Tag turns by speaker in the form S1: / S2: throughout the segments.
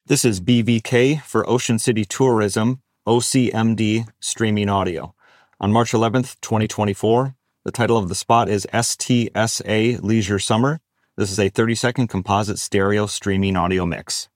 S1: This is BVK for Ocean City Tourism, OCMD Streaming Audio. On March 11th, 2024, the title of the spot is STSA Leisure Summer. This is a 30-second composite stereo streaming audio mix.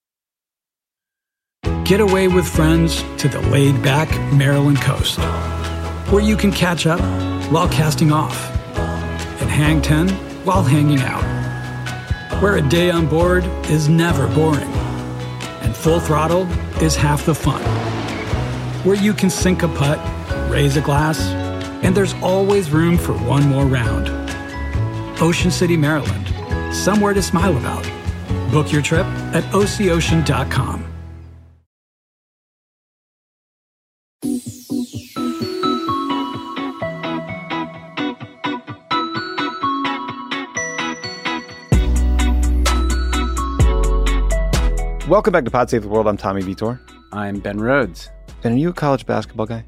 S2: Get away with friends to the laid-back Maryland coast, where you can catch up while casting off and hang 10 while hanging out, where a day on board is never boring and full throttle is half the fun, where you can sink a putt, raise a glass, and there's always room for one more round. Ocean City, Maryland, somewhere to smile about. Book your trip at OCOcean.com.
S3: Welcome back to Pod Save the World. I'm Tommy Vitor.
S4: I'm Ben Rhodes.
S3: Ben, are you a college basketball guy?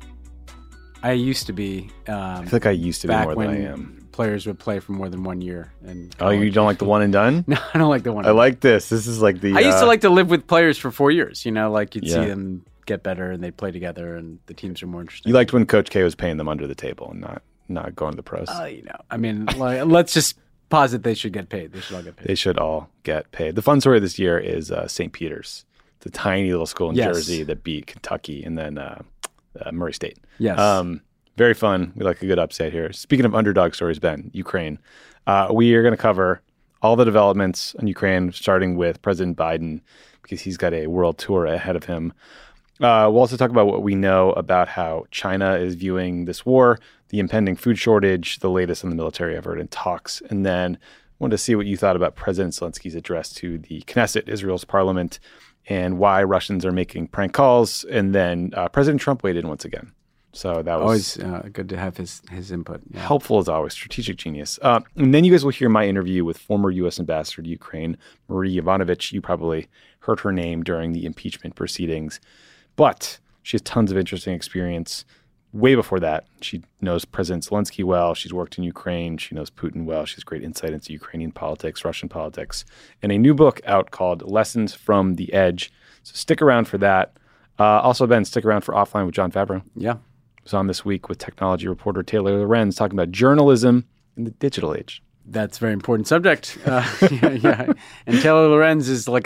S4: I used to be.
S3: I feel like I used to be more than I am.
S4: Players would play for more than 1 year.
S3: Oh, you don't like the one and done?
S4: No, I don't like the one.
S3: I like this. This is like the.
S4: I used to like to live with players for 4 years. You know, like you'd see them get better and they'd play together, and the teams are more interesting.
S3: You liked when Coach K was paying them under the table and not going to the pros.
S4: I mean, like, let's just posit they should get paid. They should all get paid.
S3: They should all get paid. The fun story this year is St. Peter's. It's a tiny little school in Jersey that beat Kentucky and then Murray State.
S4: Yes.
S3: Very fun. We like a good upset here. Speaking of underdog stories, Ben, Ukraine. We are going to cover all the developments in Ukraine, starting with President Biden, because he's got a world tour ahead of him. We'll also talk about what we know about how China is viewing this war, the impending food shortage, the latest on the military effort and talks. And then I wanted to see what you thought about President Zelensky's address to the Knesset, Israel's parliament, and why Russians are making prank calls. And then President Trump weighed in once again. So that was
S4: always good to have his input. Yeah.
S3: Helpful as always, strategic genius. And then you guys will hear my interview with former U.S. Ambassador to Ukraine, Marie Yovanovitch. You probably heard her name during the impeachment proceedings. But she has tons of interesting experience. Way before that, she knows President Zelensky well. She's worked in Ukraine. She knows Putin well. She has great insight into Ukrainian politics, Russian politics, and a new book out called Lessons from the Edge. So stick around for that. Also, Ben, stick around for Offline with Jon Favreau.
S4: Yeah.
S3: Was on this week with technology reporter Taylor Lorenz talking about journalism in the digital age.
S4: That's a very important subject. Yeah. And Taylor Lorenz is like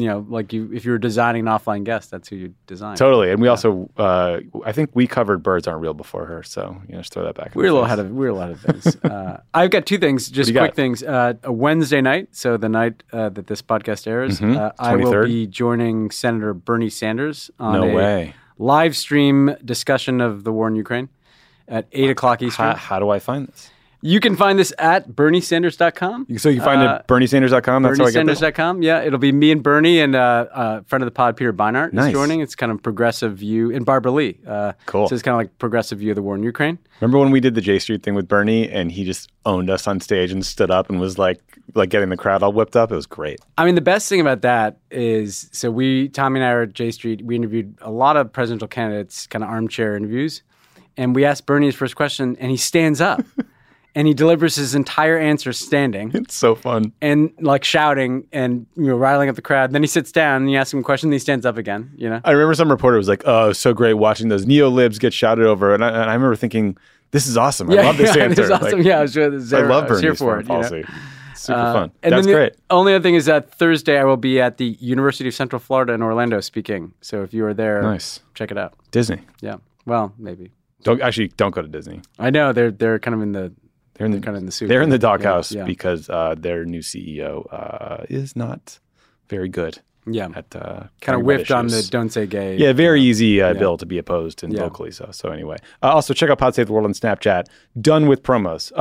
S4: if you were designing an offline guest, that's who you design.
S3: Totally. And we also, I think we covered Birds Aren't Real before her. So, just throw that back.
S4: We're a little ahead of things. I've got two things, just quick things. A Wednesday night, so the night that this podcast airs, I will be joining Senator Bernie Sanders on a live stream discussion of the war in Ukraine at 8 o'clock Eastern.
S3: How do I find this?
S4: You can find this at BernieSanders.com.
S3: So you find it at BernieSanders.com? That's how I get this?
S4: BernieSanders.com, yeah. It'll be me and Bernie and friend of the pod, Peter Beinart, is joining. It's kind of progressive view, and Barbara Lee.
S3: Cool.
S4: So it's kind of like progressive view of the war in Ukraine.
S3: Remember when we did the J Street thing with Bernie and he just owned us on stage and stood up and was like getting the crowd all whipped up? It was great.
S4: I mean, the best thing about that is, so Tommy and I are at J Street. We interviewed a lot of presidential candidates, kind of armchair interviews. And we asked Bernie his first question, and he stands up. And he delivers his entire answer standing.
S3: It's so fun.
S4: And shouting and riling up the crowd. Then he sits down and you ask him a question and he stands up again.
S3: I remember some reporter was like, "Oh, so great watching those neo-libs get shouted over." And I remember thinking, this is awesome. I love this answer.
S4: This is awesome. I was sure
S3: I love Bernie's foreign policy. Super fun.
S4: And
S3: that's great.
S4: The only other thing is that Thursday I will be at the University of Central Florida in Orlando speaking. So if you are there, check it out.
S3: Disney.
S4: Yeah. Well, maybe.
S3: Don't go to Disney.
S4: I know they're kind of in the. They're kind of in the suit.
S3: They're in the doghouse because their new CEO is not very good.
S4: Yeah,
S3: at
S4: kind of whiffed on the "don't say gay."
S3: Yeah, very easy bill to be opposed and vocally so. So anyway, also check out Pod Save the World on Snapchat. Done with promos.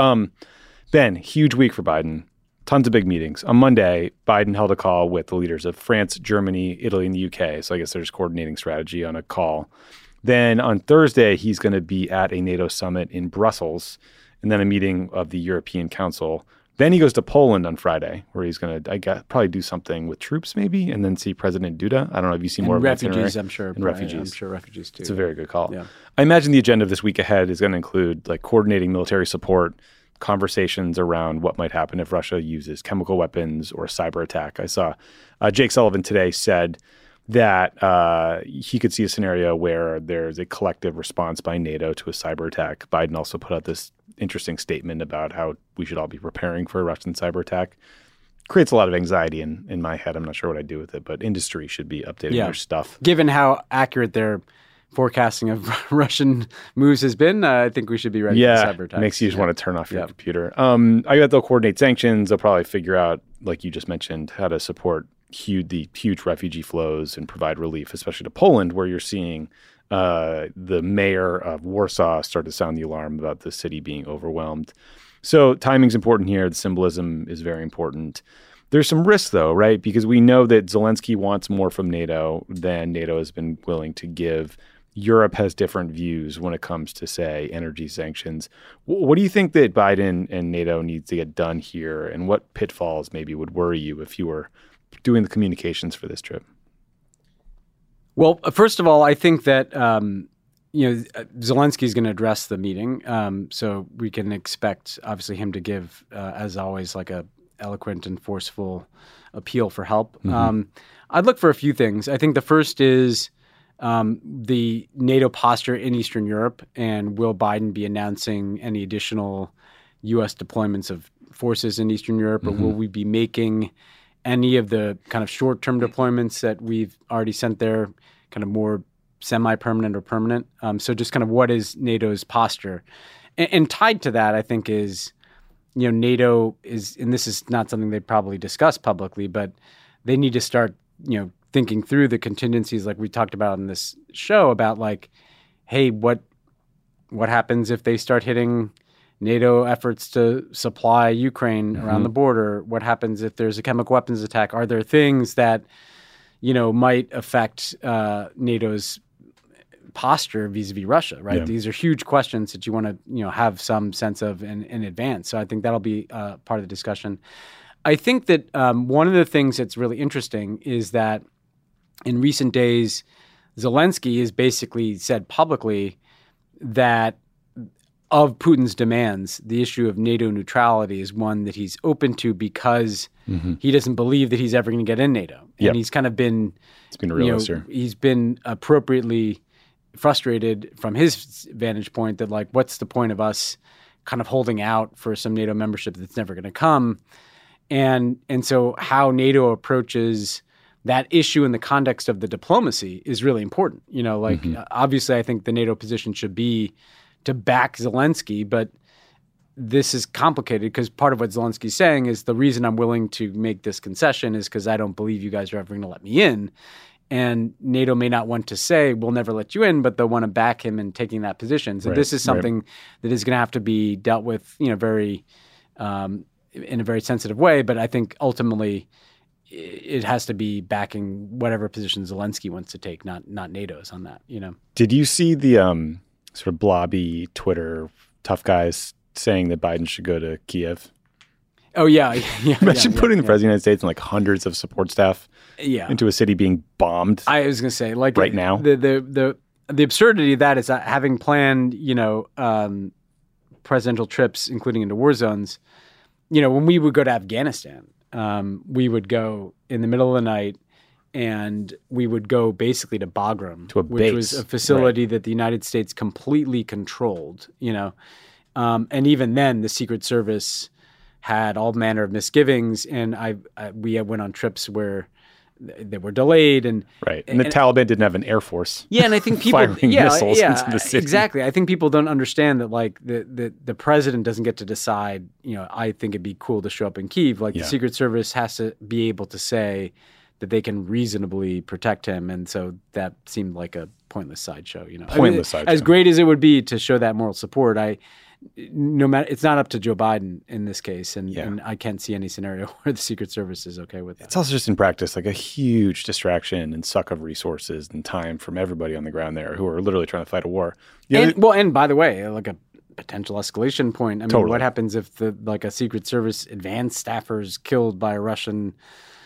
S3: Ben, huge week for Biden. Tons of big meetings. On Monday, Biden held a call with the leaders of France, Germany, Italy, and the UK. So I guess there's coordinating strategy on a call. Then on Thursday, he's going to be at a NATO summit in Brussels. And then a meeting of the European Council. Then he goes to Poland on Friday, where he's going to, probably do something with troops maybe, and then see President Duda. I don't know if you see more of
S4: refugees, I'm sure.
S3: And refugees.
S4: I'm sure refugees too.
S3: It's a very good call.
S4: Yeah.
S3: I imagine the agenda of this week ahead is going to include coordinating military support conversations around what might happen if Russia uses chemical weapons or cyber attack. I saw Jake Sullivan today said that he could see a scenario where there's a collective response by NATO to a cyber attack. Biden also put out this interesting statement about how we should all be preparing for a Russian cyber attack. Creates a lot of anxiety in my head. I'm not sure what I'd do with it, but industry should be updating their stuff.
S4: Given how accurate their forecasting of Russian moves has been, I think we should be ready for cyber attacks.
S3: Makes you just want to turn off your computer. I bet they'll coordinate sanctions. They'll probably figure out, like you just mentioned, how to support the huge refugee flows and provide relief, especially to Poland, where you're seeing the mayor of Warsaw start to sound the alarm about the city being overwhelmed. So timing's important here. The symbolism is very important. There's some risk, though, right? Because we know that Zelensky wants more from NATO than NATO has been willing to give. Europe has different views when it comes to, say, energy sanctions. What do you think that Biden and NATO needs to get done here, and what pitfalls maybe would worry you if you were doing the communications for this trip?
S4: Well, first of all, I think that Zelensky is going to address the meeting, so we can expect, obviously, him to give, as always, like a eloquent and forceful appeal for help. Mm-hmm. I'd look for a few things. I think the first is the NATO posture in Eastern Europe, and will Biden be announcing any additional U.S. deployments of forces in Eastern Europe, or will we be making any of the kind of short-term deployments that we've already sent there kind of more semi-permanent or permanent? So just kind of what is NATO's posture? And tied to that, I think, is, NATO is, and this is not something they probably discuss publicly, but they need to start, thinking through the contingencies like we talked about in this show about like, hey, what happens if they start hitting NATO efforts to supply Ukraine around the border? What happens if there's a chemical weapons attack? Are there things that, might affect NATO's posture vis-a-vis Russia, right? Yeah. These are huge questions that you want to, have some sense of in advance. So I think that'll be part of the discussion. I think that one of the things that's really interesting is that in recent days, Zelensky has basically said publicly that of Putin's demands, the issue of NATO neutrality is one that he's open to because he doesn't believe that he's ever going to get in NATO. And he's kind of been,
S3: it's been a realist here.
S4: He's been appropriately frustrated from his vantage point that, like, what's the point of us kind of holding out for some NATO membership that's never going to come? And so how NATO approaches that issue in the context of the diplomacy is really important. Obviously, I think the NATO position should be to back Zelensky, but this is complicated because part of what Zelensky's saying is the reason I'm willing to make this concession is because I don't believe you guys are ever going to let me in. And NATO may not want to say, we'll never let you in, but they'll want to back him in taking that position. So this is something that is going to have to be dealt with, very in a very sensitive way. But I think ultimately it has to be backing whatever position Zelensky wants to take, not NATO's on that,
S3: Did you see the sort of blobby Twitter tough guys saying that Biden should go to Kiev?
S4: Oh, yeah.
S3: Imagine putting the president of the United States and like hundreds of support staff into a city being bombed.
S4: I was going to say, like,
S3: right now.
S4: The absurdity of that is that having planned, presidential trips, including into war zones, when we would go to Afghanistan, we would go in the middle of the night and we would go basically to Bagram, which was a facility that the United States completely controlled, and even then the Secret Service had all manner of misgivings, and we went on trips where they were delayed, and
S3: the Taliban didn't have an air force.
S4: Yeah, and I think people
S3: firing missiles into the city.
S4: Exactly. I think people don't understand that, like, the president doesn't get to decide. I think it'd be cool to show up in Kyiv. Like the Secret Service has to be able to say that they can reasonably protect him, and so that seemed like a pointless sideshow.
S3: Sideshow.
S4: As great as it would be to show that moral support, no matter, it's not up to Joe Biden in this case, and I can't see any scenario where the Secret Service is okay with that.
S3: It's also just in practice like a huge distraction and suck of resources and time from everybody on the ground there who are literally trying to fight a war.
S4: And by the way, like a potential escalation point. I mean,
S3: totally.
S4: What happens if a Secret Service advanced staffer is killed by a Russian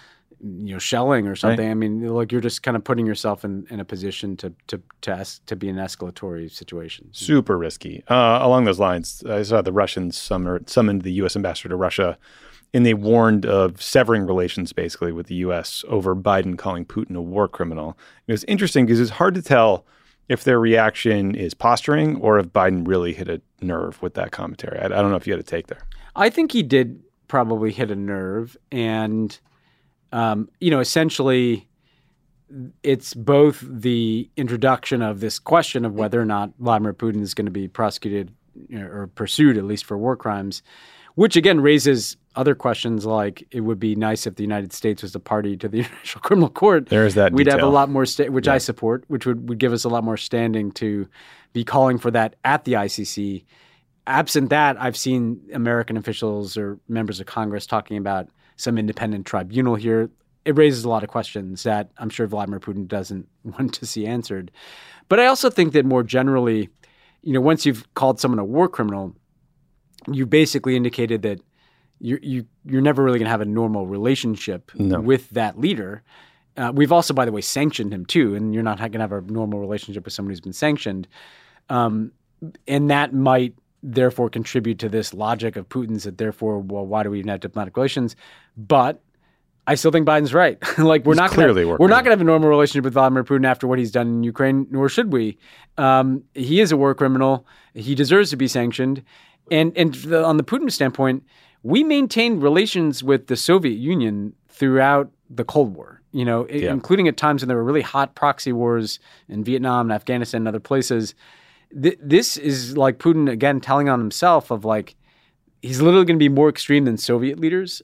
S4: shelling or something. Right. I mean, like you're just kind of putting yourself in a position to be an escalatory situation.
S3: Super risky. Along those lines, I saw the Russians summoned the U.S. ambassador to Russia, and they warned of severing relations basically with the U.S. over Biden calling Putin a war criminal. It was interesting because it's hard to tell if their reaction is posturing or if Biden really hit a nerve with that commentary. I don't know if you had a take there.
S4: I think he did probably hit a nerve, and essentially, it's both the introduction of this question of whether or not Vladimir Putin is going to be prosecuted or pursued, at least for war crimes, which again raises other questions like it would be nice if the United States was a party to the International Criminal Court.
S3: There is that
S4: We'd
S3: detail.
S4: have a lot more, which I support, which would give us a lot more standing to be calling for that at the ICC. Absent that, I've seen American officials or members of Congress talking about some independent tribunal here. It raises a lot of questions that I'm sure Vladimir Putin doesn't want to see answered. But I also think that more generally, once you've called someone a war criminal, you basically indicated that you're never really going to have a normal relationship with that leader. We've also, by the way, sanctioned him too, and you're not going to have a normal relationship with someone who's been sanctioned. And that might therefore contribute to this logic of Putin's that therefore, well, why do we even have diplomatic relations? But I still think Biden's right. Like we're not going to have a normal relationship with Vladimir Putin after what he's done in Ukraine, nor should we. He is a war criminal. He deserves to be sanctioned. And on the Putin standpoint, we maintained relations with the Soviet Union throughout the Cold War, including at times when there were really hot proxy wars in Vietnam and Afghanistan and other places. This is like Putin, again, telling on himself of like, he's literally going to be more extreme than Soviet leaders.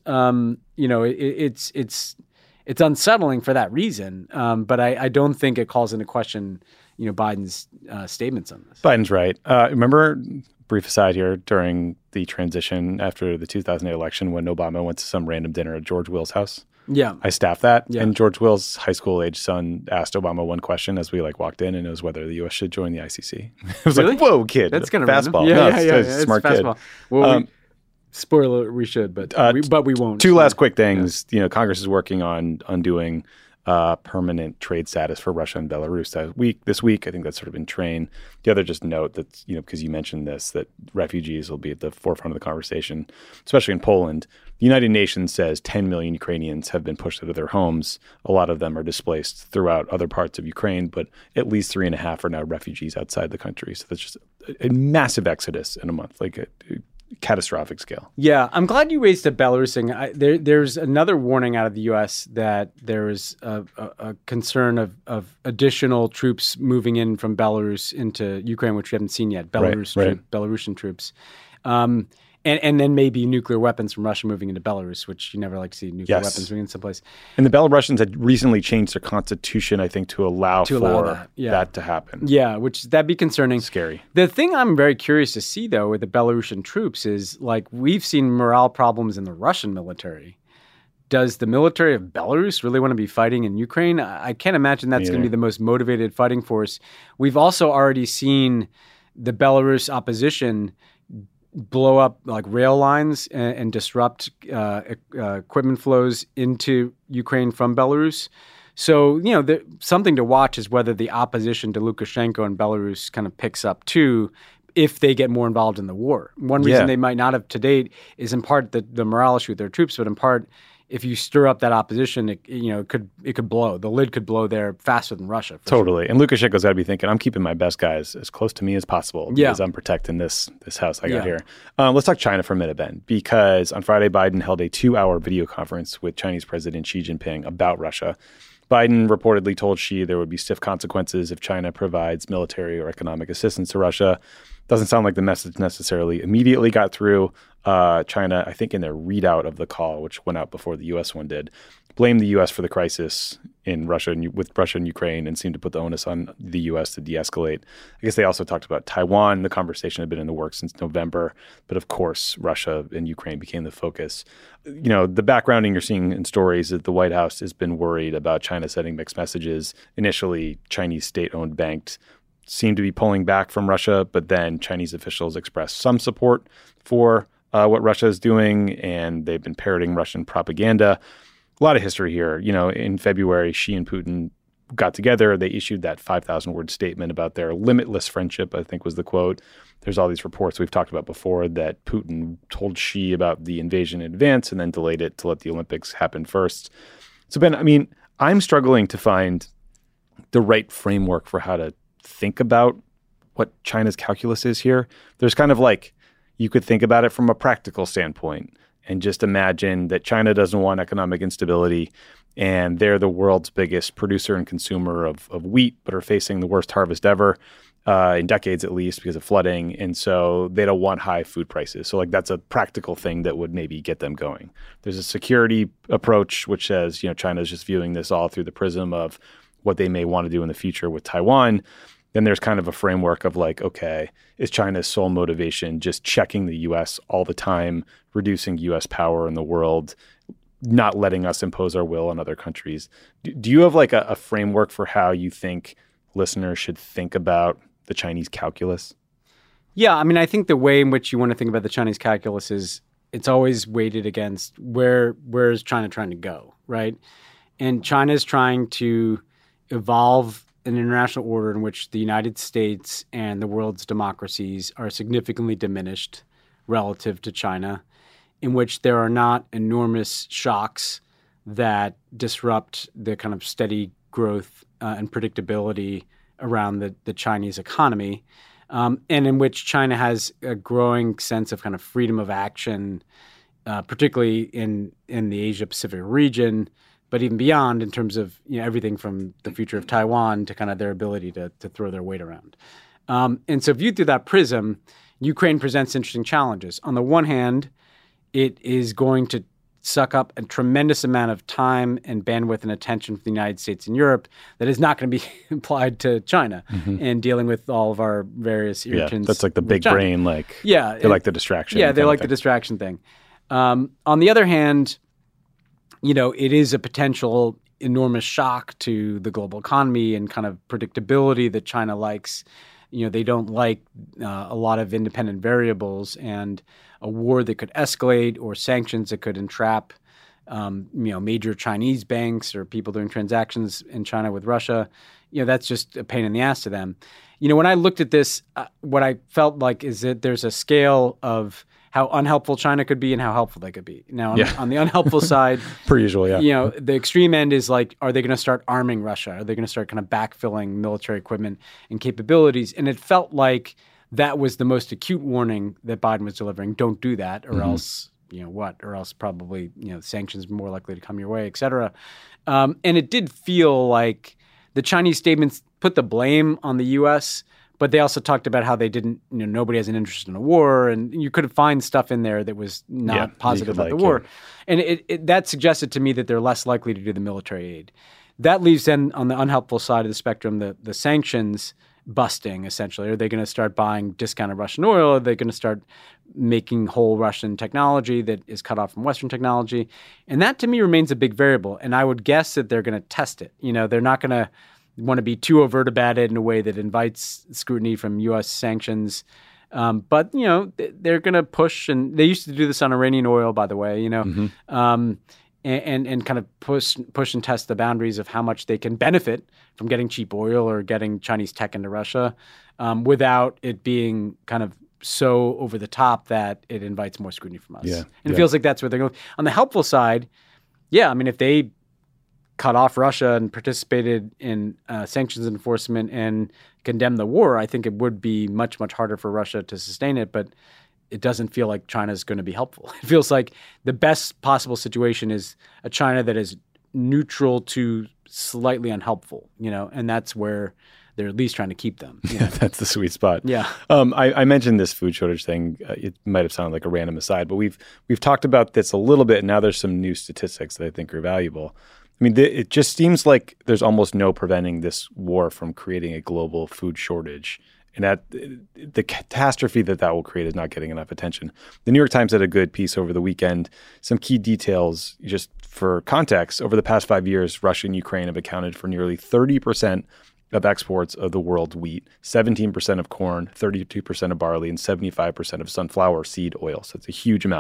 S4: It's unsettling for that reason. But I don't think it calls into question, Biden's statements on this.
S3: Biden's right. Remember, brief aside here, during the transition after the 2008 election when Obama went to some random dinner at George Will's house?
S4: Yeah.
S3: I staffed that. Yeah. And George Will's high school age son asked Obama one question as we walked in, and it was whether the U.S. should join the ICC. It was
S4: really?
S3: Like, whoa, kid.
S4: That's kind of
S3: fastball.
S4: It's
S3: smart
S4: fastball.
S3: Kid.
S4: Well, spoiler, we should, but we won't.
S3: Two last quick things. Yeah. Congress is working on undoing permanent trade status for Russia and Belarus this week. I think that's sort of in train. The other just note that, because you mentioned this, that refugees will be at the forefront of the conversation, especially in Poland. The United Nations says 10 million Ukrainians have been pushed out of their homes. A lot of them are displaced throughout other parts of Ukraine, but at least 3.5 are now refugees outside the country. So that's just a massive exodus in a month, like a catastrophic scale.
S4: Yeah, I'm glad you raised the Belarus thing. There's another warning out of the U.S. that there is a concern of additional troops moving in from Belarus into Ukraine, which we haven't seen yet. Belarusian troops. And then maybe nuclear weapons from Russia moving into Belarus, which you never like to see nuclear weapons moving in someplace.
S3: And the Belarusians had recently changed their constitution, I think, to allow that to happen.
S4: Yeah, that'd be concerning.
S3: Scary.
S4: The thing I'm very curious to see, though, with the Belarusian troops is, we've seen morale problems in the Russian military. Does the military of Belarus really want to be fighting in Ukraine? I can't imagine that's going to be the most motivated fighting force. We've also already seen the Belarus opposition blow up rail lines and disrupt equipment flows into Ukraine from Belarus. So, something to watch is whether the opposition to Lukashenko in Belarus kind of picks up too if they get more involved in the war. One reason they might not have to date is in part the morale issue with their troops, but in part if you stir up that opposition, it could blow. The lid could blow there faster than Russia.
S3: Totally. Sure. And Lukashenko's got to be thinking, I'm keeping my best guys as close to me as possible because I'm protecting this house I got here. Let's talk China for a minute, Ben, because on Friday, Biden held a 2-hour video conference with Chinese President Xi Jinping about Russia. Biden reportedly told Xi there would be stiff consequences if China provides military or economic assistance to Russia. Doesn't sound like the message necessarily immediately got through. China, I think in their readout of the call, which went out before the U.S. one did, blamed the U.S. for the crisis in Russia with Russia and Ukraine and seemed to put the onus on the U.S. to de-escalate. I guess they also talked about Taiwan. The conversation had been in the works since November, but of course, Russia and Ukraine became the focus. The backgrounding you're seeing in stories that the White House has been worried about China sending mixed messages. Initially, Chinese state-owned banks seemed to be pulling back from Russia, but then Chinese officials expressed some support for what Russia is doing, and they've been parroting Russian propaganda. a lot of history here. In February, Xi and Putin got together. They issued that 5,000-word statement about their limitless friendship, I think was the quote. There's all these reports we've talked about before that Putin told Xi about the invasion in advance and then delayed it to let the Olympics happen first. So, Ben, I'm struggling to find the right framework for how to think about what China's calculus is here. There's kind of like, you could think about it from a practical standpoint and just imagine that China doesn't want economic instability, and they're the world's biggest producer and consumer of wheat, but are facing the worst harvest ever in decades at least because of flooding. And so they don't want high food prices. So that's a practical thing that would maybe get them going. There's a security approach, which says, China is just viewing this all through the prism of what they may want to do in the future with Taiwan. Then there's kind of a framework of okay, is China's sole motivation just checking the U.S. all the time, reducing U.S. power in the world, not letting us impose our will on other countries? Do you have a framework for how you think listeners should think about the Chinese calculus?
S4: Yeah, I think the way in which you want to think about the Chinese calculus is it's always weighted against where is China trying to go, right? And China is trying to evolve an international order in which the United States and the world's democracies are significantly diminished relative to China, in which there are not enormous shocks that disrupt the kind of steady growth and predictability around the Chinese economy, and in which China has a growing sense of kind of freedom of action, particularly in the Asia-Pacific region, but even beyond in terms of everything from the future of Taiwan to kind of their ability to throw their weight around. And so viewed through that prism, Ukraine presents interesting challenges. On the one hand, it is going to suck up a tremendous amount of time and bandwidth and attention from the United States and Europe that is not going to be applied to China in dealing with all of our various irritants.
S3: Yeah, that's the big brain, they like the distraction.
S4: Yeah, they like the distraction thing. On the other hand, it is a potential enormous shock to the global economy and kind of predictability that China likes. They don't like a lot of independent variables, and a war that could escalate or sanctions that could entrap, major Chinese banks or people doing transactions in China with Russia. That's just a pain in the ass to them. When I looked at this, what I felt like is that there's a scale of how unhelpful China could be and how helpful they could be. Now, on the unhelpful side,
S3: per usual,
S4: the extreme end is are they going to start arming Russia? Are they going to start kind of backfilling military equipment and capabilities? And it felt like that was the most acute warning that Biden was delivering. Don't do that, or else, or else probably, sanctions more likely to come your way, et cetera. And it did feel like the Chinese statements put the blame on the U.S., but they also talked about how they didn't, nobody has an interest in a war, and you could find stuff in there that was not positive about the war. And that suggested to me that they're less likely to do the military aid. That leaves then on the unhelpful side of the spectrum, the sanctions busting, essentially. Are they going to start buying discounted Russian oil? Are they going to start making whole Russian technology that is cut off from Western technology? And that to me remains a big variable. And I would guess that they're going to test it. They're not going to want to be too overt about it in a way that invites scrutiny from U.S. sanctions. But, they're going to push, and they used to do this on Iranian oil, by the way, and kind of push and test the boundaries of how much they can benefit from getting cheap oil or getting Chinese tech into Russia without it being kind of so over the top that it invites more scrutiny from us. And it feels like that's where they're going. On the helpful side, if they cut off Russia and participated in sanctions enforcement and condemned the war, I think it would be much, much harder for Russia to sustain it. But it doesn't feel like China is going to be helpful. It feels like the best possible situation is a China that is neutral to slightly unhelpful, and that's where they're at least trying to keep them.
S3: That's the sweet spot.
S4: Yeah.
S3: I mentioned this food shortage thing. It might have sounded like a random aside, but we've talked about this a little bit. And now there's some new statistics that I think are valuable. It just seems like there's almost no preventing this war from creating a global food shortage. And that the catastrophe that will create is not getting enough attention. The New York Times had a good piece over the weekend. Some key details, just for context, over the past 5 years, Russia and Ukraine have accounted for nearly 30% of exports of the world's wheat, 17% of corn, 32% of barley, and 75% of sunflower seed oil. So it's a huge amount.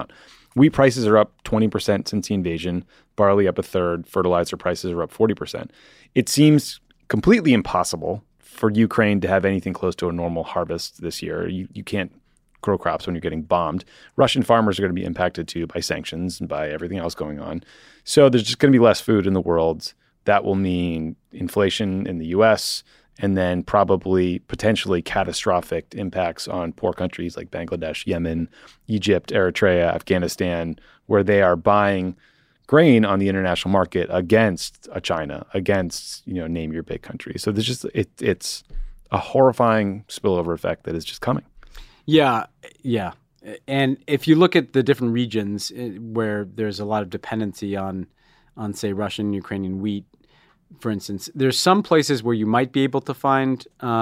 S3: Wheat prices are up 20% since the invasion, barley up a third, fertilizer prices are up 40%. It seems completely impossible for Ukraine to have anything close to a normal harvest this year. You can't grow crops when you're getting bombed. Russian farmers are going to be impacted too by sanctions and by everything else going on. So there's just going to be less food in the world. That will mean inflation in the U.S., and then probably potentially catastrophic impacts on poor countries like Bangladesh, Yemen, Egypt, Eritrea, Afghanistan, where they are buying grain on the international market against China, against, name your big country. So there's just it's a horrifying spillover effect that is just coming.
S4: Yeah. And if you look at the different regions where there's a lot of dependency on say, Russian, Ukrainian wheat, for instance, there's some places where you might be able to find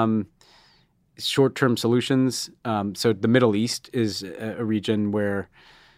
S4: short-term solutions. So the Middle East is a region where,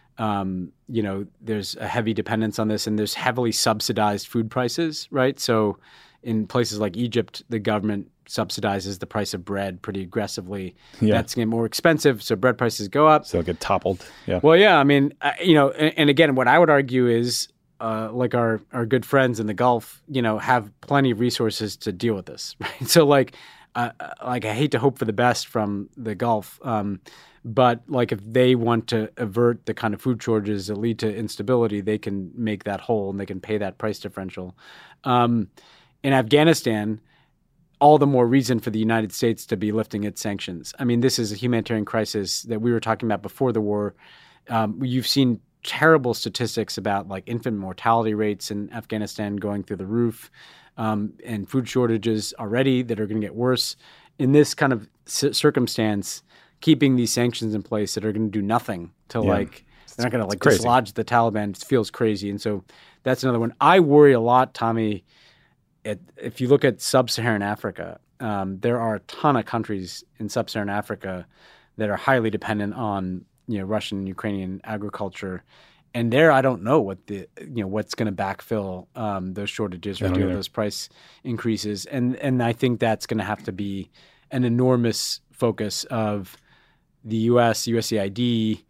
S4: there's a heavy dependence on this, and there's heavily subsidized food prices, right? So in places like Egypt, the government subsidizes the price of bread pretty aggressively. Yeah. That's getting more expensive, so bread prices go up.
S3: So it'll get toppled. Yeah.
S4: Well, yeah, I mean, and again, what I would argue is, like our good friends in the Gulf, have plenty of resources to deal with this, right? So I hate to hope for the best from the Gulf, but if they want to avert the kind of food shortages that lead to instability, they can make that whole and they can pay that price differential. In Afghanistan, all the more reason for the United States to be lifting its sanctions. I mean, this is a humanitarian crisis that we were talking about before the war. You've seen terrible statistics about infant mortality rates in Afghanistan going through the roof, and food shortages already that are going to get worse. In this kind of circumstance, keeping these sanctions in place that are going to do nothing to they're not going to dislodge the Taliban feels crazy. And so that's another one. I worry a lot, Tommy. If you look at sub-Saharan Africa, there are a ton of countries in sub-Saharan Africa that are highly dependent on Russian and Ukrainian agriculture, and there I don't know what what's going to backfill those shortages or deal with those price increases, and I think that's going to have to be an enormous focus of the U.S., USAID,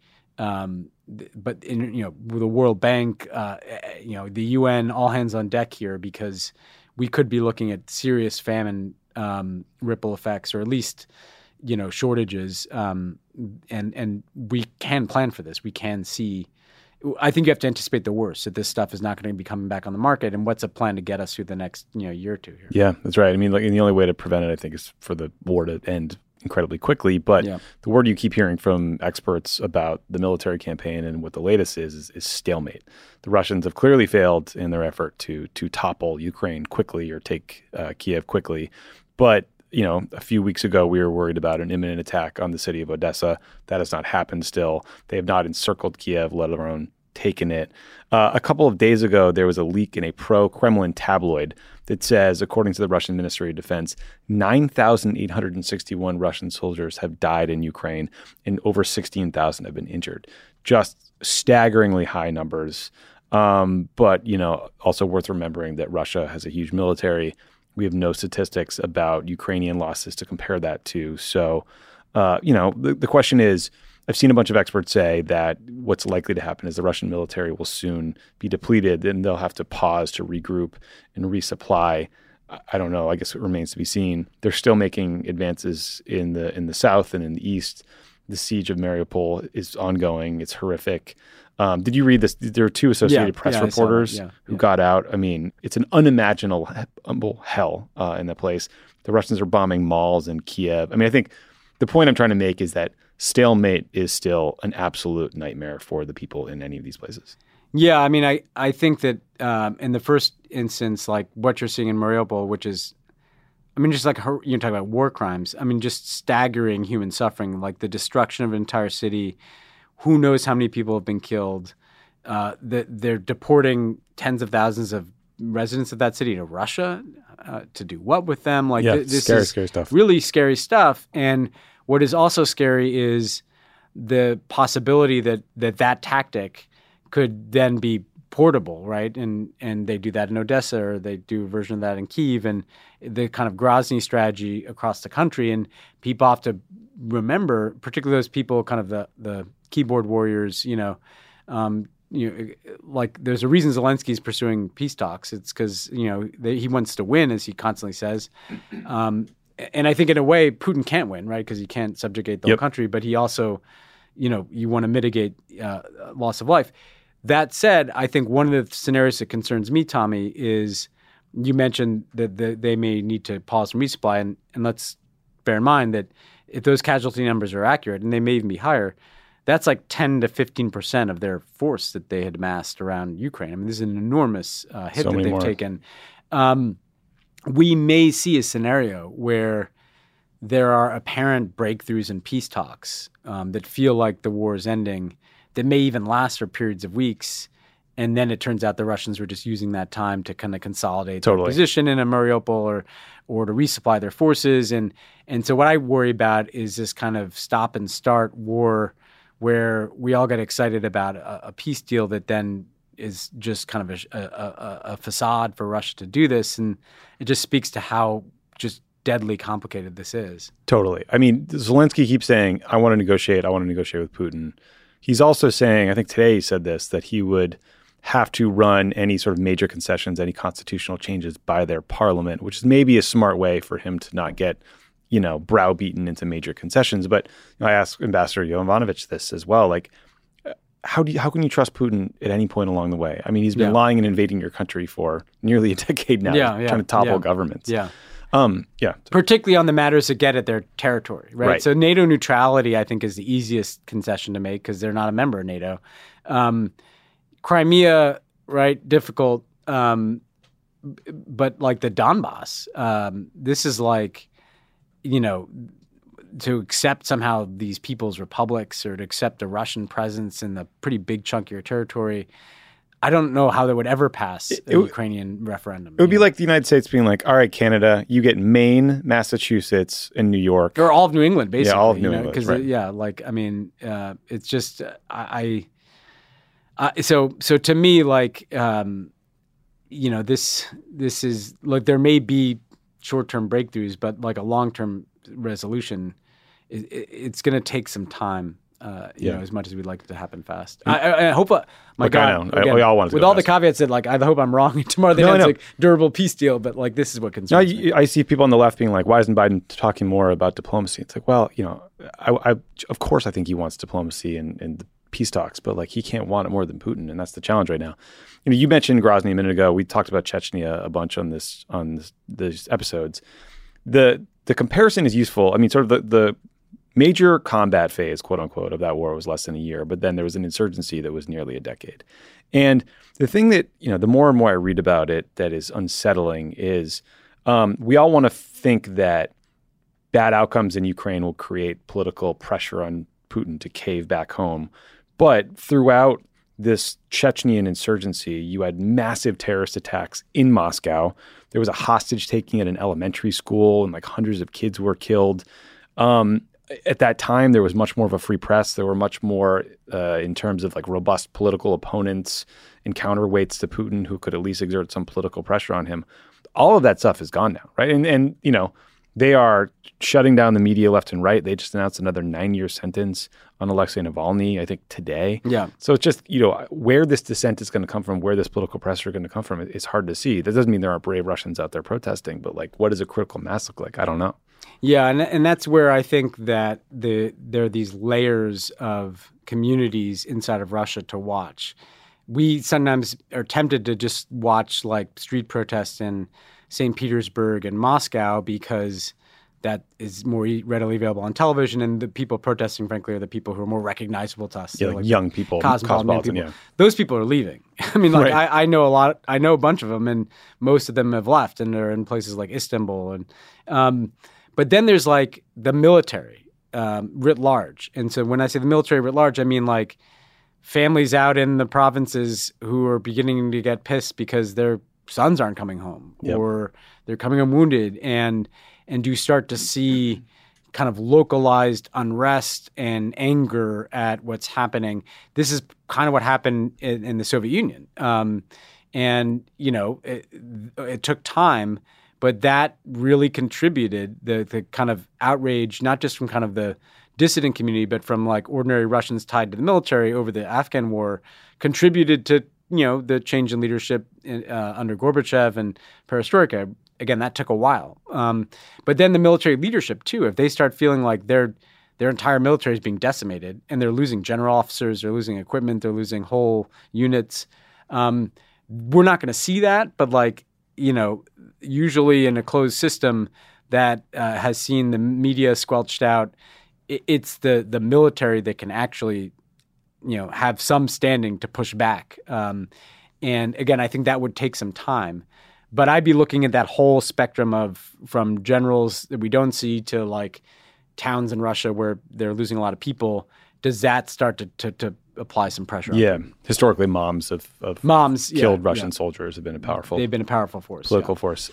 S4: but in the World Bank, the UN, all hands on deck here, because we could be looking at serious famine ripple effects, or at least shortages, and we can plan for this. We can see. I think you have to anticipate the worst, that this stuff is not going to be coming back on the market, and what's a plan to get us through the next year or two here.
S3: Yeah, that's right. I mean, and the only way to prevent it, I think, is for the war to end incredibly quickly. But the word you keep hearing from experts about the military campaign and what the latest is stalemate. The Russians have clearly failed in their effort to topple Ukraine quickly or take Kiev quickly, but a few weeks ago, we were worried about an imminent attack on the city of Odessa. That has not happened still. They have not encircled Kiev, let alone taken it. A couple of days ago, there was a leak in a pro-Kremlin tabloid that says, according to the Russian Ministry of Defense, 9,861 Russian soldiers have died in Ukraine and over 16,000 have been injured. Just staggeringly high numbers. But, also worth remembering that Russia has a huge military. We have no statistics about Ukrainian losses to compare that to. So, the question is, I've seen a bunch of experts say that what's likely to happen is the Russian military will soon be depleted and they'll have to pause to regroup and resupply. I don't know. I guess it remains to be seen. They're still making advances in the south and in the east. The siege of Mariupol is ongoing. It's horrific. Did you read this? There were two Associated Press reporters who got out. I mean, it's an unimaginable hell in that place. The Russians are bombing malls in Kiev. I mean, I think the point I'm trying to make is that stalemate is still an absolute nightmare for the people in any of these places.
S4: Yeah, I mean, I think that in the first instance, what you're seeing in Mariupol, which is, just you're talking about war crimes. I mean, just staggering human suffering, like the destruction of an entire city. Who knows how many people have been killed? They're deporting tens of thousands of residents of that city to Russia to do what with them? This is scary stuff. Really scary stuff. And what is also scary is the possibility that tactic could then be portable, right? And they do that in Odessa, or they do a version of that in Kyiv, and the kind of Grozny strategy across the country. And people have to remember, particularly those people, kind of the keyboard warriors, like there's a reason Zelensky's pursuing peace talks. It's because he wants to win, as he constantly says. And I think in a way Putin can't win, right? Because he can't subjugate the whole country, but he also, you want to mitigate loss of life. That said, I think one of the scenarios that concerns me, Tommy, is you mentioned that they may need to pause from resupply, and let's bear in mind that if those casualty numbers are accurate, and they may even be higher, that's like 10 to 15% of their force that they had amassed around Ukraine. I mean, this is an enormous hit that they've taken. We may see a scenario where there are apparent breakthroughs in peace talks that feel like the war is ending, that may even last for periods of weeks. And then it turns out the Russians were just using that time to kind of consolidate their position in Mariupol or to resupply their forces. And so what I worry about is this kind of stop and start war where we all get excited about a peace deal that then is just kind of a facade for Russia to do this. And it just speaks to how just deadly complicated this is.
S3: Totally. I mean, Zelensky keeps saying, I want to negotiate with Putin. He's also saying, I think today he said this, that he would have to run any sort of major concessions, any constitutional changes by their parliament, which is maybe a smart way for him to not get, browbeaten into major concessions. But I asked Ambassador Yovanovitch this as well, like, how can you trust Putin at any point along the way? I mean, he's been lying and invading your country for nearly a decade now, trying to topple governments.
S4: Yeah. Particularly on the matters that get at their territory, right? So NATO neutrality, I think, is the easiest concession to make because they're not a member of NATO. Crimea, right? Difficult. But like the Donbass, this is like, to accept somehow these people's republics or to accept a Russian presence in a pretty big chunk of your territory. I don't know how they would ever pass a Ukrainian referendum.
S3: It would be like the United States being like, all right, Canada, you get Maine, Massachusetts, and New York.
S4: Or all of New England, basically.
S3: Yeah, all of New England,
S4: because, it's just, so to me, like, this is, like, there may be short-term breakthroughs, but like a long-term resolution, it's going to take some time. As much as we'd like it to happen fast. I hope, we all want it to with all fast. The caveats that, like, I hope I'm wrong. Tomorrow they have like durable peace deal, but like this is what concerns me.
S3: I see people on the left being like, why isn't Biden talking more about diplomacy? It's like, well, I of course I think he wants diplomacy and the peace talks, but like he can't want it more than Putin, and that's the challenge right now. You mentioned Grozny a minute ago. We talked about Chechnya a bunch on these episodes. The comparison is useful. I mean, sort of the major combat phase, quote unquote, of that war was less than a year, but then there was an insurgency that was nearly a decade. And the thing that, the more and more I read about it that is unsettling is we all want to think that bad outcomes in Ukraine will create political pressure on Putin to cave back home. But throughout this Chechnyan insurgency, you had massive terrorist attacks in Moscow. There was a hostage taking at an elementary school and like hundreds of kids were killed. At that time, there was much more of a free press. There were much more, in terms of like robust political opponents and counterweights to Putin who could at least exert some political pressure on him. All of that stuff is gone now, right? And they are shutting down the media left and right. They just announced another 9-year sentence on Alexei Navalny, I think, today.
S4: Yeah.
S3: So it's just, where this dissent is going to come from, where this political pressure is going to come from, it's hard to see. That doesn't mean there aren't brave Russians out there protesting, but like, what does a critical mass look like? I don't know.
S4: Yeah, and that's where I think that there are these layers of communities inside of Russia to watch. We sometimes are tempted to just watch like street protests in St. Petersburg and Moscow because that is more readily available on television, and the people protesting, frankly, are the people who are more recognizable to us.
S3: Yeah, like young people, cosmopolitan people. Yeah.
S4: Those people are leaving. I mean, like right. I know a lot. I know a bunch of them, and most of them have left, and they're in places like Istanbul. And but then there's like the military writ large, and so when I say the military writ large, I mean like families out in the provinces who are beginning to get pissed because their sons aren't coming home, or they're coming home wounded, and do start to see kind of localized unrest and anger at what's happening. This is kind of what happened in the Soviet Union. And, it took time, but that really contributed the kind of outrage, not just from kind of the dissident community, but from like ordinary Russians tied to the military over the Afghan war, contributed to, the change in leadership under Gorbachev and perestroika. Again, that took a while. But then the military leadership too, if they start feeling like their entire military is being decimated and they're losing general officers, they're losing equipment, they're losing whole units, we're not going to see that. But usually in a closed system that has seen the media squelched out, it's the military that can actually, have some standing to push back. And again, I think that would take some time. But I'd be looking at that whole spectrum from generals that we don't see to like towns in Russia where they're losing a lot of people. Does that start to apply some pressure on them?
S3: Historically, moms of killed Russian soldiers have been
S4: they've been a powerful force.
S3: Political force.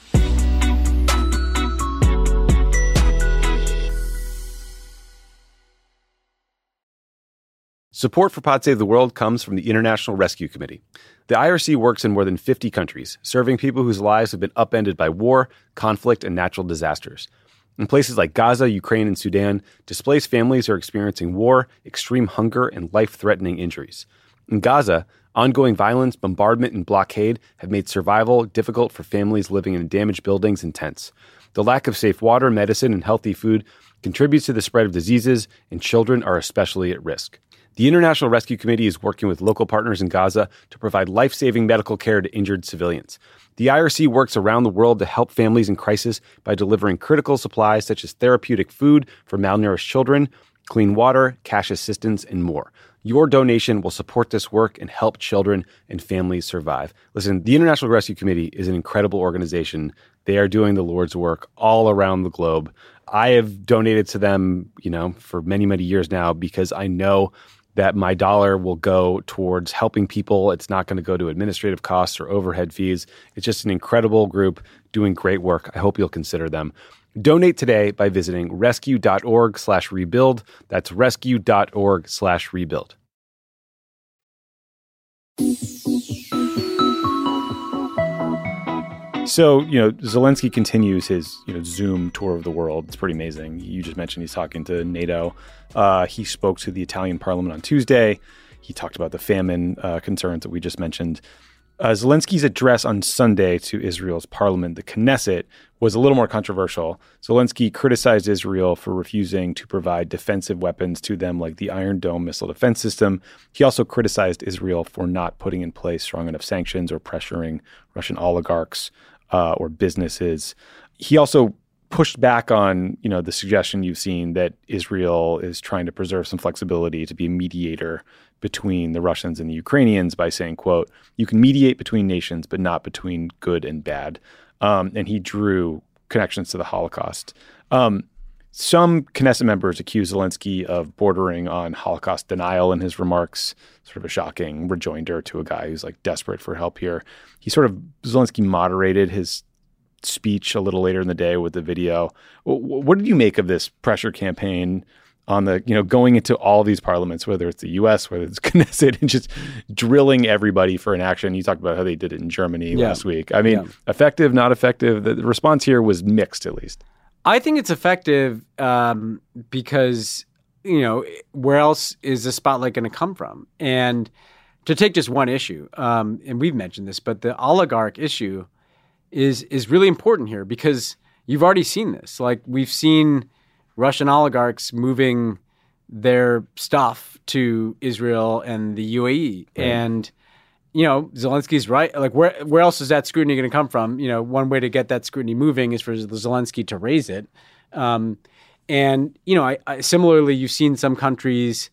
S3: Support for Pod Save the World comes from the International Rescue Committee. The IRC works in more than 50 countries, serving people whose lives have been upended by war, conflict, and natural disasters. In places like Gaza, Ukraine, and Sudan, displaced families are experiencing war, extreme hunger, and life-threatening injuries. In Gaza, ongoing violence, bombardment, and blockade have made survival difficult for families living in damaged buildings and tents. The lack of safe water, medicine, and healthy food contributes to the spread of diseases, and children are especially at risk. The International Rescue Committee is working with local partners in Gaza to provide life-saving medical care to injured civilians. The IRC works around the world to help families in crisis by delivering critical supplies such as therapeutic food for malnourished children, clean water, cash assistance, and more. Your donation will support this work and help children and families survive. Listen, the International Rescue Committee is an incredible organization. They are doing the Lord's work all around the globe. I have donated to them, for many, many years now because I know that my dollar will go towards helping people. It's not going to go to administrative costs or overhead fees. It's just an incredible group doing great work. I hope you'll consider them. Donate today by visiting rescue.org/rebuild. That's rescue.org/rebuild. So, Zelensky continues his, Zoom tour of the world. It's pretty amazing. You just mentioned he's talking to NATO. He spoke to the Italian parliament on Tuesday. He talked about the famine concerns that we just mentioned. Zelensky's address on Sunday to Israel's parliament, the Knesset, was a little more controversial. Zelensky criticized Israel for refusing to provide defensive weapons to them like the Iron Dome missile defense system. He also criticized Israel for not putting in place strong enough sanctions or pressuring Russian oligarchs or businesses. He also pushed back on, the suggestion you've seen that Israel is trying to preserve some flexibility to be a mediator between the Russians and the Ukrainians by saying, quote, "You can mediate between nations, but not between good and bad." And he drew connections to the Holocaust. Some Knesset members accuse Zelensky of bordering on Holocaust denial in his remarks, sort of a shocking rejoinder to a guy who's like desperate for help here. Zelensky moderated his speech a little later in the day with the video. What did you make of this pressure campaign on the, going into all these parliaments, whether it's the U.S., whether it's Knesset, and just drilling everybody for an action? You talked about how they did it in Germany last week. I mean, effective, not effective. The response here was mixed, at least.
S4: I think it's effective because, where else is the spotlight going to come from? And to take just one issue, and we've mentioned this, but the oligarch issue is really important here because you've already seen this. Like, we've seen Russian oligarchs moving their stuff to Israel and the UAE. Right. And, Zelensky's right. Like, where else is that scrutiny going to come from? One way to get that scrutiny moving is for Zelensky to raise it. And, I similarly, you've seen some countries,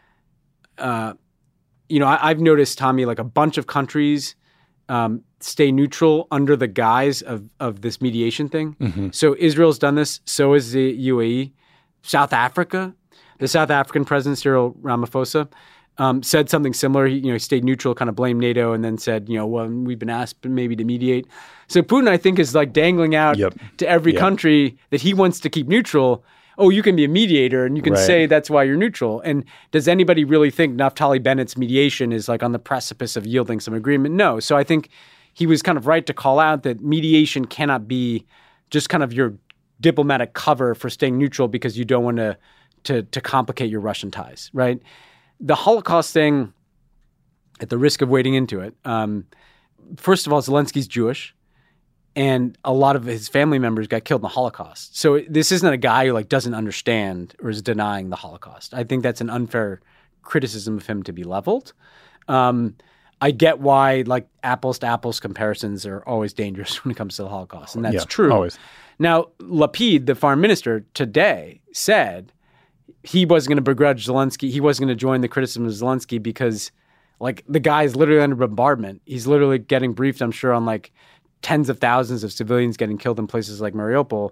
S4: I've noticed, Tommy, like a bunch of countries stay neutral under the guise of this mediation thing. Mm-hmm. So Israel's done this. So is the UAE. South Africa, the South African president, Cyril Ramaphosa, said something similar. He stayed neutral, kind of blamed NATO, and then said, well, we've been asked maybe to mediate. So Putin, I think, is like dangling out to every country that he wants to keep neutral. Oh, you can be a mediator, and you can say that's why you're neutral. And does anybody really think Naftali Bennett's mediation is like on the precipice of yielding some agreement? No. So I think he was kind of right to call out that mediation cannot be just kind of your diplomatic cover for staying neutral because you don't want to to complicate your Russian ties, right? The Holocaust thing, at the risk of wading into it, first of all, Zelensky's Jewish, and a lot of his family members got killed in the Holocaust. So this isn't a guy who doesn't understand or is denying the Holocaust. I think that's an unfair criticism of him to be leveled. I get why apples to apples comparisons are always dangerous when it comes to the Holocaust, and that's true.
S3: Always.
S4: Now, Lapid, the foreign minister, today said he wasn't going to begrudge Zelensky. He wasn't going to join the criticism of Zelensky because the guy is literally under bombardment. He's literally getting briefed, I'm sure, on tens of thousands of civilians getting killed in places like Mariupol.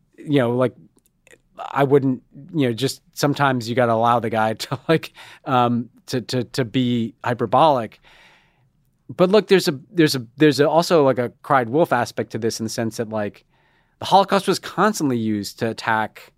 S4: I wouldn't, just sometimes you got to allow the guy to to be hyperbolic. But look, there's also a cried wolf aspect to this in the sense that the Holocaust was constantly used to attack,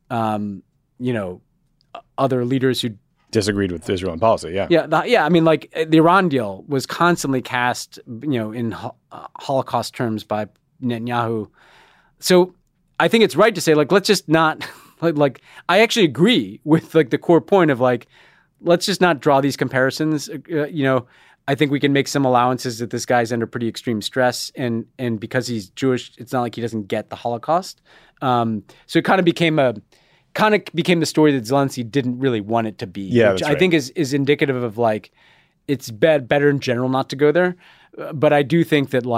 S4: other leaders who
S3: disagreed with Israeli policy. Yeah.
S4: Yeah. I mean, the Iran deal was constantly cast, in Holocaust terms by Netanyahu. So I think it's right to say, let's just not, I actually agree with the core point of let's just not draw these comparisons. I think we can make some allowances that this guy's under pretty extreme stress, and because he's Jewish, it's not like he doesn't get the Holocaust. So it kind of became the story that Zelensky didn't really want it to be.
S3: Yeah,
S4: which I think is indicative of it's better in general not to go there. But I do think that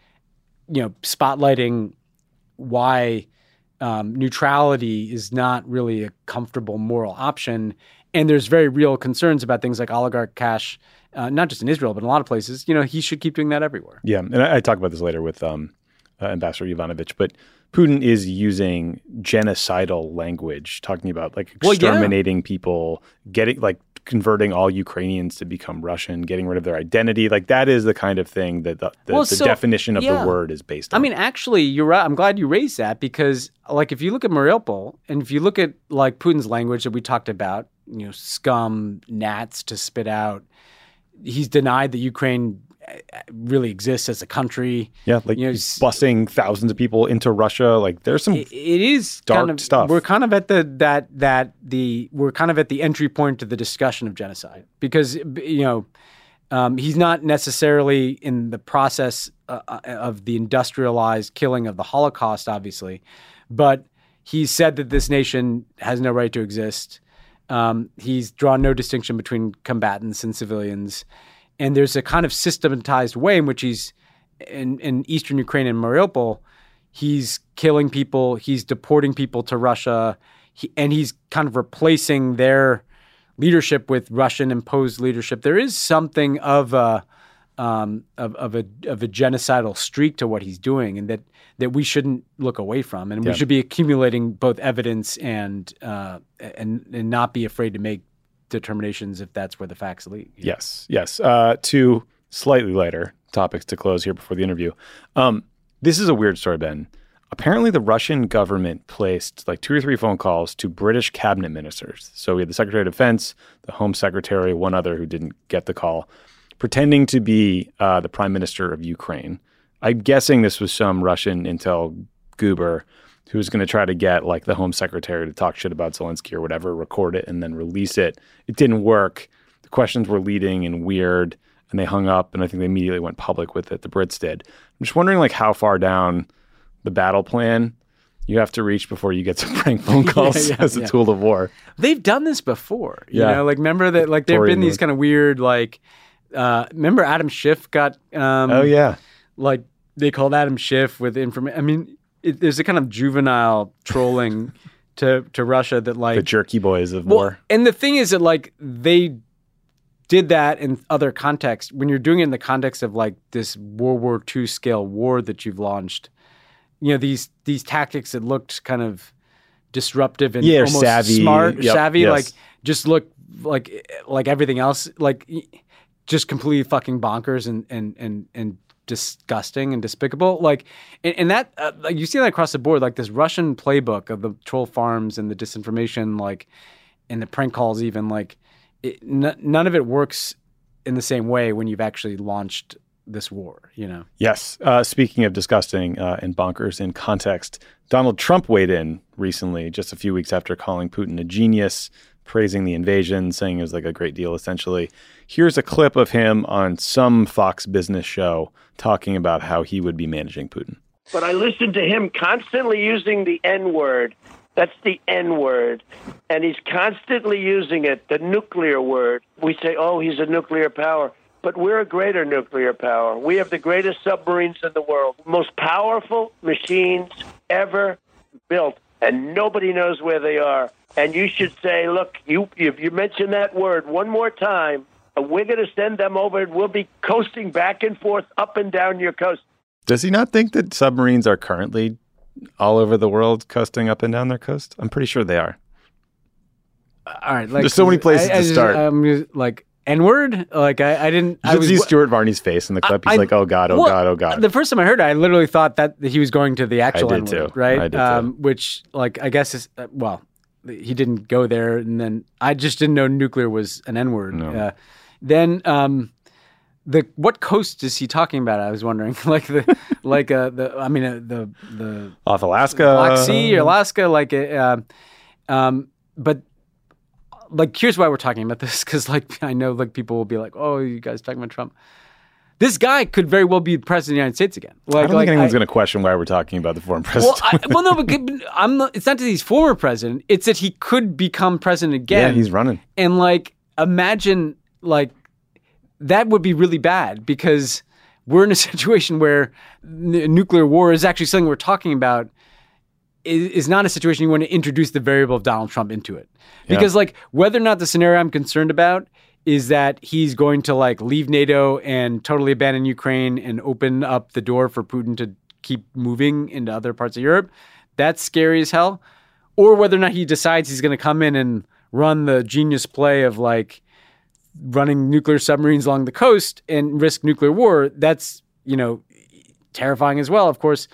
S4: spotlighting why neutrality is not really a comfortable moral option, and there's very real concerns about things like oligarch cash. Not just in Israel, but in a lot of places, he should keep doing that everywhere.
S3: Yeah, and I talk about this later with Ambassador Yovanovitch, but Putin is using genocidal language, talking about exterminating people, getting converting all Ukrainians to become Russian, getting rid of their identity. That is the kind of thing that the definition of the word is based on.
S4: I mean, actually, you're right. I'm glad you raised that because, if you look at Mariupol and if you look at Putin's language that we talked about, scum, gnats to spit out. He's denied that Ukraine really exists as a country.
S3: Yeah, he's busing thousands of people into Russia. There's some
S4: it is
S3: dark stuff.
S4: We're kind of at we're kind of at the entry point to the discussion of genocide because he's not necessarily in the process of the industrialized killing of the Holocaust, obviously, but he said that this nation has no right to exist. He's drawn no distinction between combatants and civilians. And there's a kind of systematized way in which he's, in eastern Ukraine and Mariupol, he's killing people, he's deporting people to Russia, and he's kind of replacing their leadership with Russian-imposed leadership. There is something of a genocidal streak to what he's doing, and that we shouldn't look away from, and we should be accumulating both evidence and not be afraid to make determinations if that's where the facts lead.
S3: Yes. Two slightly lighter topics to close here before the interview. This is a weird story, Ben. Apparently, the Russian government placed 2 or 3 phone calls to British cabinet ministers. So we had the Secretary of Defense, the Home Secretary, one other who didn't get the call, pretending to be the Prime Minister of Ukraine. I'm guessing this was some Russian intel goober who was going to try to get the Home Secretary to talk shit about Zelensky or whatever, record it, and then release it. It didn't work. The questions were leading and weird, and they hung up, and I think they immediately went public with it. The Brits did. I'm just wondering how far down the battle plan you have to reach before you get to prank phone calls as a tool of war.
S4: They've done this before. You know, remember that there have been these kind of weird remember Adam Schiff got they called Adam Schiff with information. I mean, there's a kind of juvenile trolling to Russia that
S3: the jerky boys of war.
S4: And the thing is that they did that in other contexts. When you're doing it in the context of this World War II scale war that you've launched, these tactics that looked kind of disruptive and almost
S3: savvy,
S4: smart, savvy, just look like everything else, just completely fucking bonkers and disgusting and despicable. And that you see that across the board, this Russian playbook of the troll farms and the disinformation, and the prank calls, even none of it works in the same way when you've actually launched this war,
S3: Yes. Speaking of disgusting and bonkers in context, Donald Trump weighed in recently, just a few weeks after calling Putin a genius, praising the invasion, saying it was like a great deal, essentially. Here's a clip of him on some Fox Business show talking about how he would be managing Putin.
S5: But I listened to him constantly using the N-word. That's the N-word. And he's constantly using it, the nuclear word. We say, oh, he's a nuclear power. But we're a greater nuclear power. We have the greatest submarines in the world, most powerful machines ever built, and nobody knows where they are. And you should say, look, if you mention that word one more time, we're going to send them over, and we'll be coasting back and forth up and down your coast.
S3: Does he not think that submarines are currently all over the world coasting up and down their coast? I'm pretty sure they are.
S4: All right.
S3: There's so many places to start.
S4: N-word? Like, I didn't...
S3: You should see Stuart Varney's face in the clip. He's like, oh, God, oh, God, oh, God.
S4: The first time I heard it, I literally thought that he was going to the actual
S3: N-word,
S4: too. Right?
S3: I did too.
S4: Which, like, I guess is... he didn't go there, and then I just didn't know nuclear was an N-word.
S3: No.
S4: What coast is he talking about? I was wondering, off
S3: Alaska,
S4: Black Sea, or Alaska, but here's why we're talking about this, because I know people will be like, oh, you guys talking about Trump? This guy could very well be the president of the United States again.
S3: I don't think anyone's going to question why we're talking about the former president.
S4: It's not that he's former president. It's that he could become president again.
S3: Yeah, he's running.
S4: And imagine that would be really bad, because we're in a situation where nuclear war is actually something we're talking about. Is not a situation you want to introduce the variable of Donald Trump into it. Because whether or not the scenario I'm concerned about is that he's going to leave NATO and totally abandon Ukraine and open up the door for Putin to keep moving into other parts of Europe, that's scary as hell. Or whether or not he decides he's going to come in and run the genius play of running nuclear submarines along the coast and risk nuclear war, that's, terrifying as well, of course.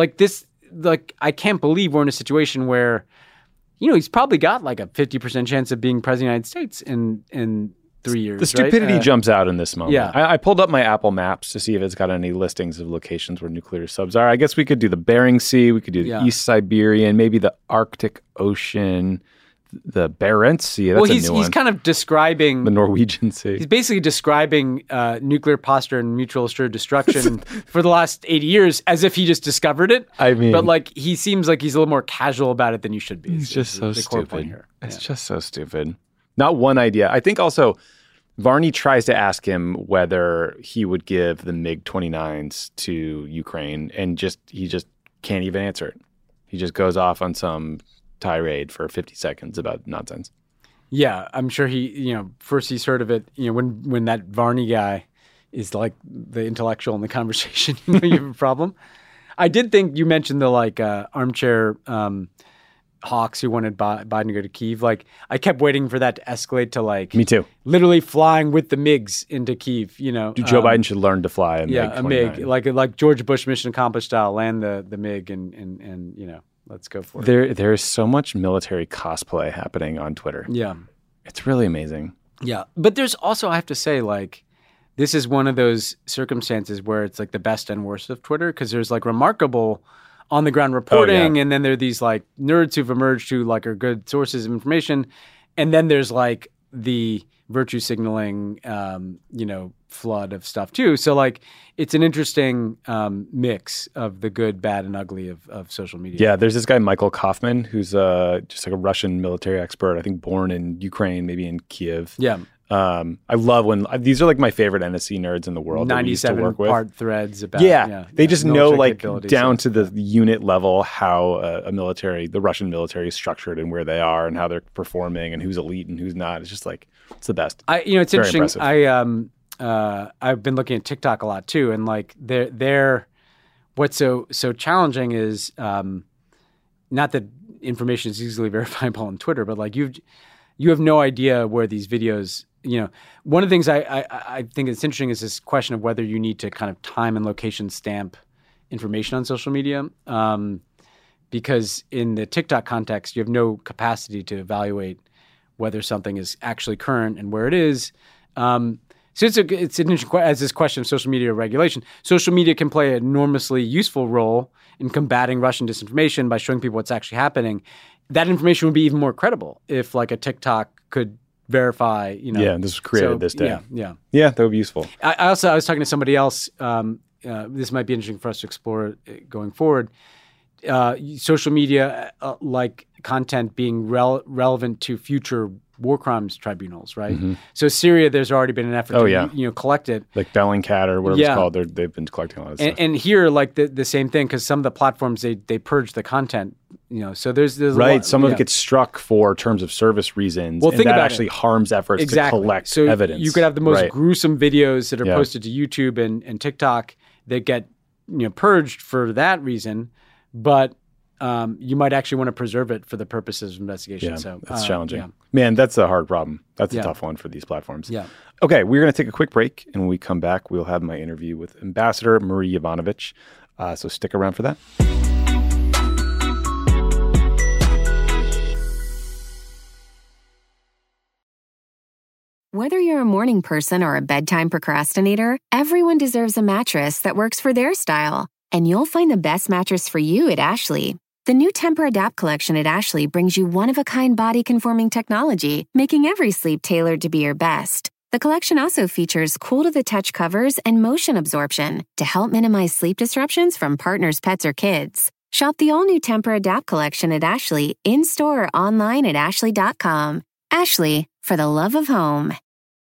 S4: I can't believe we're in a situation where, he's probably got a 50% chance of being president of the United States in 3 years.
S3: The stupidity jumps out in this moment.
S4: Yeah.
S3: I pulled up my Apple Maps to see if it's got any listings of locations where nuclear subs are. I guess we could do the Bering Sea, we could do the East Siberian, maybe the Arctic Ocean, the Barents Sea. That's a new one.
S4: He's kind of describing...
S3: the Norwegian Sea.
S4: He's basically describing nuclear posture and mutual assured destruction for the last 80 years as if he just discovered it.
S3: I mean...
S4: But he seems like he's a little more casual about it than you should be.
S3: He's just so stupid. It's just so stupid. Not one idea. I think also Varney tries to ask him whether he would give the MiG-29s to Ukraine, and he just can't even answer it. He just goes off on some tirade for 50 seconds about nonsense.
S4: Yeah, I'm sure he, first he's heard of it, when that Varney guy is the intellectual in the conversation, you have a problem. I did think you mentioned the armchair hawks who wanted Biden to go to Kyiv. I kept waiting for that to escalate to
S3: me too,
S4: literally flying with the MiGs into Kyiv.
S3: Joe Biden should learn to fly a MiG.
S4: Yeah, a MiG, like George Bush mission accomplished style, land the MiG and let's go for it.
S3: There is so much military cosplay happening on Twitter.
S4: Yeah,
S3: it's really amazing.
S4: Yeah, but there's also, I have to say, this is one of those circumstances where it's the best and worst of Twitter, because there's remarkable on the ground reporting, and then there are these nerds who've emerged who are good sources of information, and then there's the virtue signaling flood of stuff too. So it's an interesting mix of the good, bad, and ugly of social media.
S3: Yeah, there's this guy Michael Kaufman who's just a Russian military expert, I think born in Ukraine, maybe in Kiev.
S4: Yeah.
S3: I love when these are my favorite NSC nerds in the world.
S4: 97 part threads about
S3: they just know down to the unit level how the Russian military is structured and where they are and how they're performing and who's elite and who's not. It's just it's the best.
S4: It's
S3: very
S4: interesting.
S3: Impressive.
S4: I've been looking at TikTok a lot too, and they're what's so challenging is not that information is easily verifiable on Twitter, but you have no idea where these videos. One of the things I think is interesting is this question of whether you need to kind of time and location stamp information on social media, because in the TikTok context, you have no capacity to evaluate whether something is actually current and where it is. So it's an interesting as this question of social media regulation. Social media can play an enormously useful role in combating Russian disinformation by showing people what's actually happening. That information would be even more credible if like a TikTok could verify,
S3: Yeah, this was created this day.
S4: Yeah,
S3: that would be useful.
S4: I was talking to somebody else. This might be interesting for us to explore going forward. Social media, like content being relevant to future war crimes tribunals, right? Mm-hmm. So Syria, there's already been an effort to collect it.
S3: Like Bellingcat or whatever it's called, they've been collecting a lot of stuff.
S4: And here, like the same thing, because some of the platforms, they purge the content, so there's
S3: right.
S4: A lot,
S3: some of it gets struck for terms of service reasons,
S4: and that
S3: actually harms efforts to collect evidence.
S4: You could have the most gruesome videos that are posted to YouTube and TikTok that get purged for that reason, but you might actually want to preserve it for the purposes of investigation.
S3: Yeah,
S4: so
S3: that's challenging. Yeah. Man, that's a hard problem. That's a tough one for these platforms.
S4: Yeah.
S3: Okay, we're going to take a quick break, and when we come back, we'll have my interview with Ambassador Marie Yovanovitch. So stick around for that.
S6: Whether you're a morning person or a bedtime procrastinator, everyone deserves a mattress that works for their style. And you'll find the best mattress for you at Ashley. The new Tempur-Adapt collection at Ashley brings you one-of-a-kind body-conforming technology, making every sleep tailored to be your best. The collection also features cool-to-the-touch covers and motion absorption to help minimize sleep disruptions from partners, pets, or kids. Shop the all-new Tempur-Adapt collection at Ashley, in-store or online at ashley.com. Ashley, for the love of home.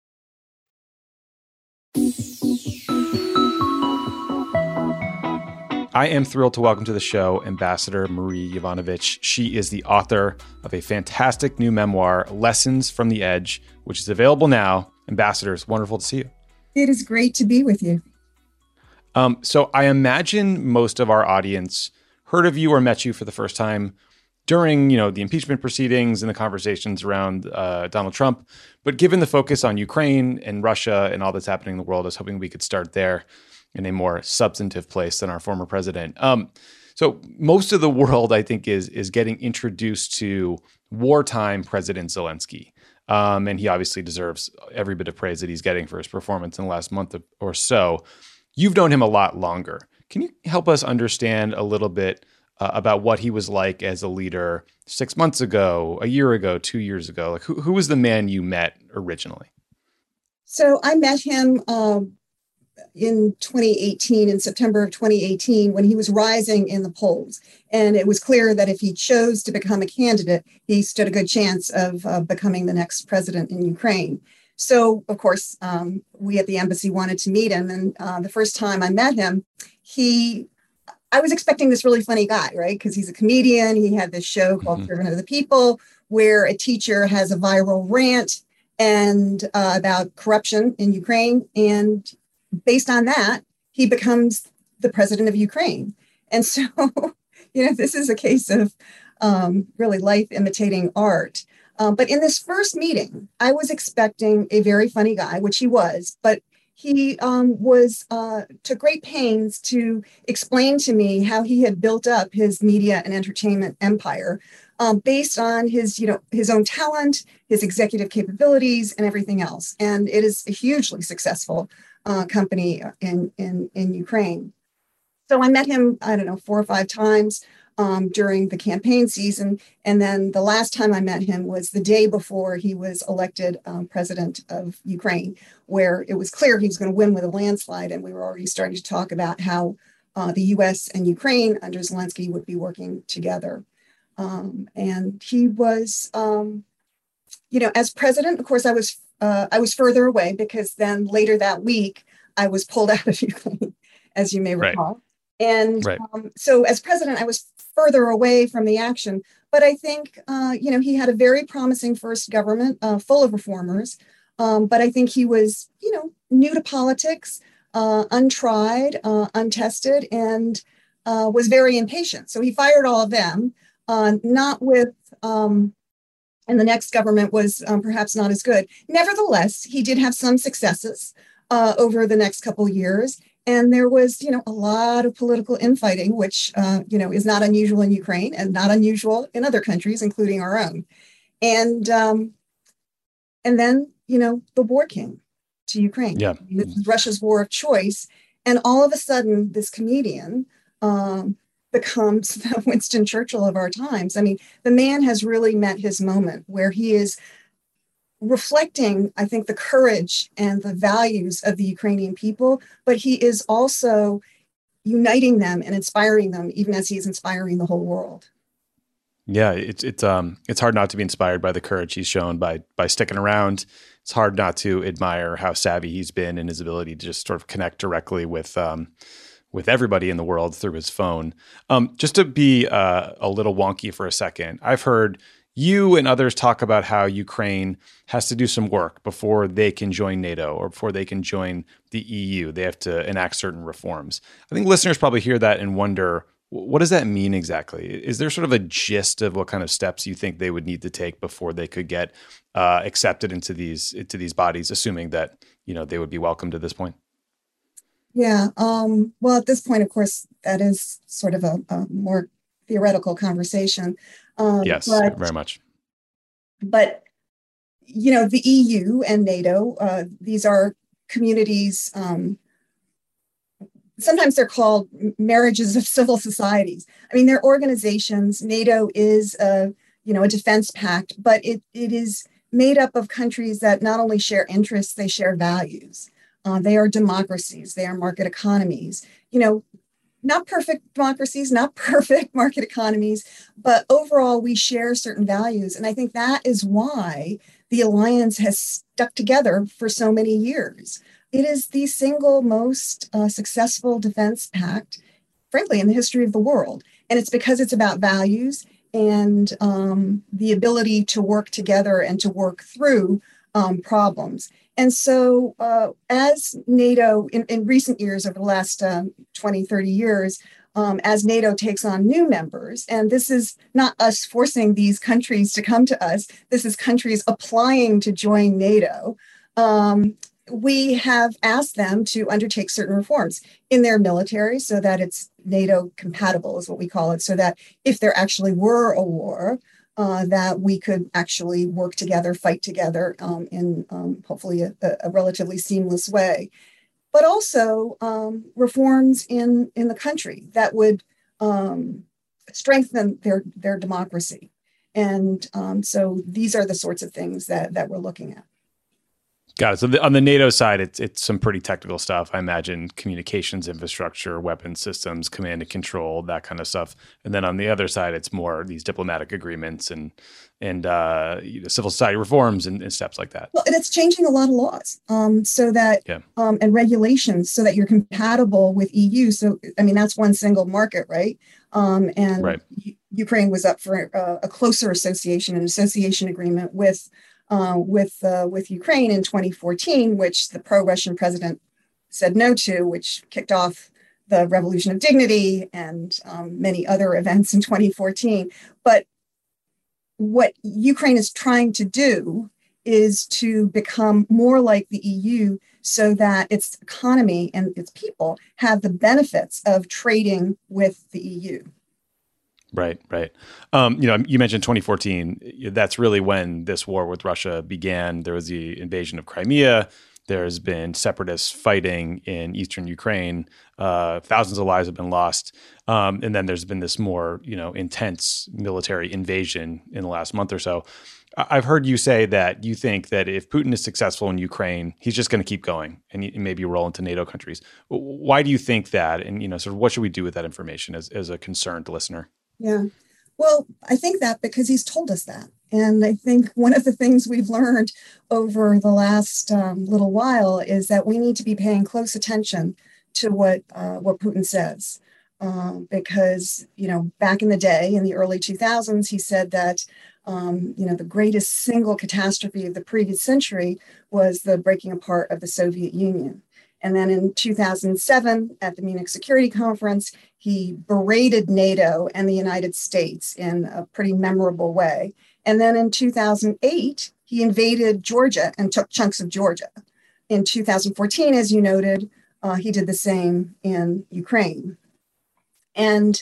S3: I am thrilled to welcome to the show Ambassador Marie Yovanovitch. She is the author of a fantastic new memoir, Lessons from the Edge, which is available now. Ambassador, it's wonderful to see you.
S7: It is great to be with you.
S3: So I imagine most of our audience heard of you or met you for the first time during, the impeachment proceedings and the conversations around Donald Trump. But given the focus on Ukraine and Russia and all that's happening in the world, I was hoping we could start there in a more substantive place than our former president. So most of the world, I think, is getting introduced to wartime President Zelensky. And he obviously deserves every bit of praise that he's getting for his performance in the last month or so. You've known him a lot longer. Can you help us understand a little bit about what he was like as a leader 6 months ago, a year ago, 2 years ago? Like, who was the man you met originally?
S7: So I met him in 2018, in September of 2018, when he was rising in the polls. And it was clear that if he chose to become a candidate, he stood a good chance of becoming the next president in Ukraine. So, of course, we at the embassy wanted to meet him. And the first time I met him, I was expecting this really funny guy, right? Because he's a comedian. He had this show called Servant of the People, where a teacher has a viral rant about corruption in Ukraine. And based on that, he becomes the president of Ukraine. And so, this is a case of really life imitating art. But in this first meeting, I was expecting a very funny guy, which he was, but he took great pains to explain to me how he had built up his media and entertainment empire based on his own talent, his executive capabilities, and everything else. And it is a hugely successful company in Ukraine. So I met him, 4 or 5 times during the campaign season. And then the last time I met him was the day before he was elected president of Ukraine, where it was clear he was going to win with a landslide. And we were already starting to talk about how the U.S. and Ukraine under Zelensky would be working together. And he was, as president, of course, I was further away because then later that week, I was pulled out of Ukraine, as you may recall. Right. And so as president, I was further away from the action. But I think, he had a very promising first government full of reformers. But I think he was, new to politics, untried, untested, and was very impatient. So he fired all of them, not with, and the next government was perhaps not as good. Nevertheless, he did have some successes over the next couple of years. And there was, a lot of political infighting, which, is not unusual in Ukraine and not unusual in other countries, including our own. And then, the war came. to Ukraine.
S3: Yeah.
S7: This is Russia's war of choice. And all of a sudden, this comedian becomes the Winston Churchill of our times. I mean, the man has really met his moment where he is reflecting, I think, the courage and the values of the Ukrainian people, but he is also uniting them and inspiring them, even as he's inspiring the whole world.
S3: Yeah, it's hard not to be inspired by the courage he's shown by sticking around. It's hard not to admire how savvy he's been in his ability to just sort of connect directly with everybody in the world through his phone. Just to be a little wonky for a second, I've heard you and others talk about how Ukraine has to do some work before they can join NATO or before they can join the EU. They have to enact certain reforms. I think listeners probably hear that and wonder, what does that mean exactly? Is there sort of a gist of what kind of steps you think they would need to take before they could get accepted into these bodies, assuming that, you know, they would be welcomed at this point?
S7: Yeah. Well, at this point, of course, that is sort of a more theoretical conversation.
S3: Yes, very much.
S7: But, you know, the EU and NATO, these are communities. Sometimes they're called marriages of civil societies. I mean, they're organizations. NATO is a defense pact, but it is made up of countries that not only share interests, they share values. They are democracies. They are market economies. You know, not perfect democracies, not perfect market economies, but overall we share certain values. And I think that is why the alliance has stuck together for so many years. It is the single most successful defense pact, frankly, in the history of the world. And it's because it's about values and the ability to work together and to work through problems. And so as NATO, in recent years, over the last 20, 30 years, as NATO takes on new members, and this is not us forcing these countries to come to us, this is countries applying to join NATO, we have asked them to undertake certain reforms in their military so that it's NATO compatible, is what we call it, so that if there actually were a war, that we could actually work together, fight together in hopefully a relatively seamless way. But also reforms in the country that would strengthen their democracy. And so these are the sorts of things that we're looking at.
S3: Got it. So on the NATO side, it's some pretty technical stuff. I imagine communications infrastructure, weapons systems, command and control, that kind of stuff. And then on the other side, it's more these diplomatic agreements and civil society reforms and steps like that.
S7: Well, and it's changing a lot of laws so that and regulations so that you're compatible with EU. So I mean that's one single market, right? And right. Ukraine was up for a closer association, an association agreement with Ukraine in 2014, which the pro-Russian president said no to, which kicked off the Revolution of Dignity and many other events in 2014. But what Ukraine is trying to do is to become more like the EU so that its economy and its people have the benefits of trading with the EU.
S3: Right. You mentioned 2014. That's really when this war with Russia began. There was the invasion of Crimea. There's been separatist fighting in eastern Ukraine. Thousands of lives have been lost. And then there's been this more, intense military invasion in the last month or so. I've heard you say that you think that if Putin is successful in Ukraine, he's just going to keep going and maybe roll into NATO countries. Why do you think that? And, sort of what should we do with that information as a concerned listener?
S7: Yeah, well, I think that because he's told us that. And I think one of the things we've learned over the last little while is that we need to be paying close attention to what Putin says. Because, back in the day, in the early 2000s, he said that, the greatest single catastrophe of the previous century was the breaking apart of the Soviet Union. And then in 2007, at the Munich Security Conference, he berated NATO and the United States in a pretty memorable way. And then in 2008, he invaded Georgia and took chunks of Georgia. In 2014, as you noted, he did the same in Ukraine. And,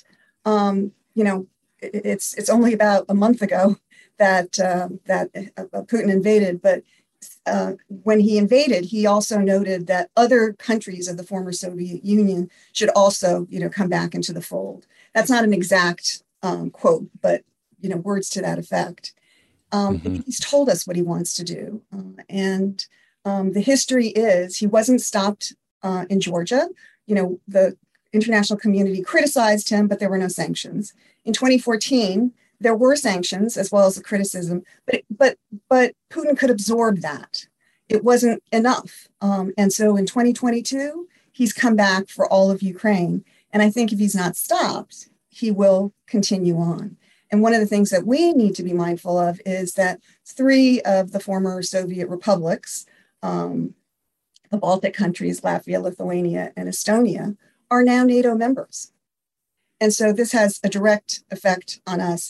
S7: it's only about a month ago that Putin invaded, but when he invaded, he also noted that other countries of the former Soviet Union should also, come back into the fold. That's not an exact quote, but, words to that effect. He's told us what he wants to do. And the history is he wasn't stopped in Georgia. The international community criticized him, but there were no sanctions. In 2014, there were sanctions as well as the criticism, but Putin could absorb that. It wasn't enough. And so in 2022, he's come back for all of Ukraine. And I think if he's not stopped, he will continue on. And one of the things that we need to be mindful of is that 3 of the former Soviet republics, the Baltic countries, Latvia, Lithuania, and Estonia, are now NATO members. And so this has a direct effect on us,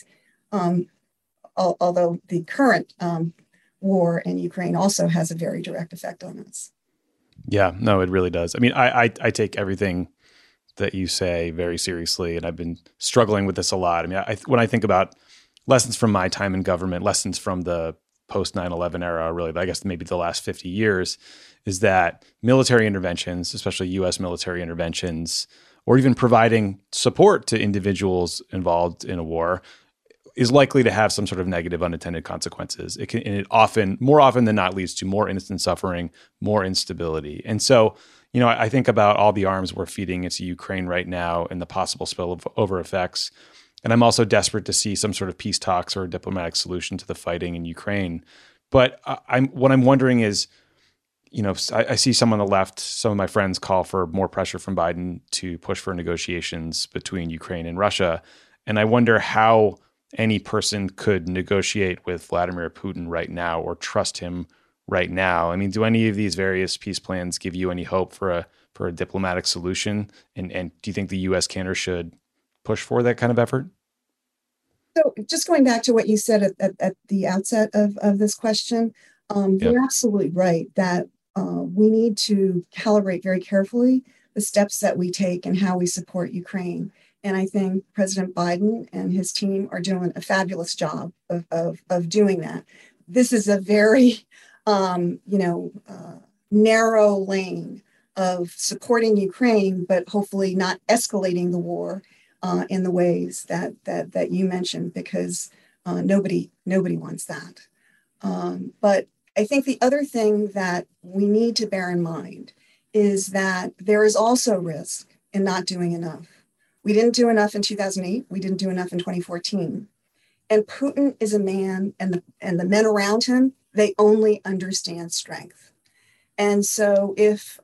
S7: although the current war in Ukraine also has a very direct effect on us.
S3: Yeah, no, it really does. I mean, I take everything that you say very seriously, and I've been struggling with this a lot. I mean, when I think about lessons from my time in government, lessons from the post 9/11 era, really, I guess maybe the last 50 years, is that military interventions, especially U.S. military interventions, or even providing support to individuals involved in a war, is likely to have some sort of negative unintended consequences. More often than not, leads to more innocent suffering, more instability. And so, I think about all the arms we're feeding into Ukraine right now and the possible spillover effects. And I'm also desperate to see some sort of peace talks or a diplomatic solution to the fighting in Ukraine. But what I'm wondering is, I see some on the left, some of my friends call for more pressure from Biden to push for negotiations between Ukraine and Russia. And I wonder how any person could negotiate with Vladimir Putin right now or trust him right now. I mean, do any of these various peace plans give you any hope for a diplomatic solution? And do you think the U.S. can or should push for that kind of effort?
S7: So just going back to what you said at the outset of this question, you're absolutely right that we need to calibrate very carefully the steps that we take and how we support Ukraine. And I think President Biden and his team are doing a fabulous job of doing that. This is a very, narrow lane of supporting Ukraine, but hopefully not escalating the war in the ways that you mentioned, because nobody wants that. But I think the other thing that we need to bear in mind is that there is also risk in not doing enough. We didn't do enough in 2008. We didn't do enough in 2014. And Putin is a man, and the men around him, they only understand strength. And so if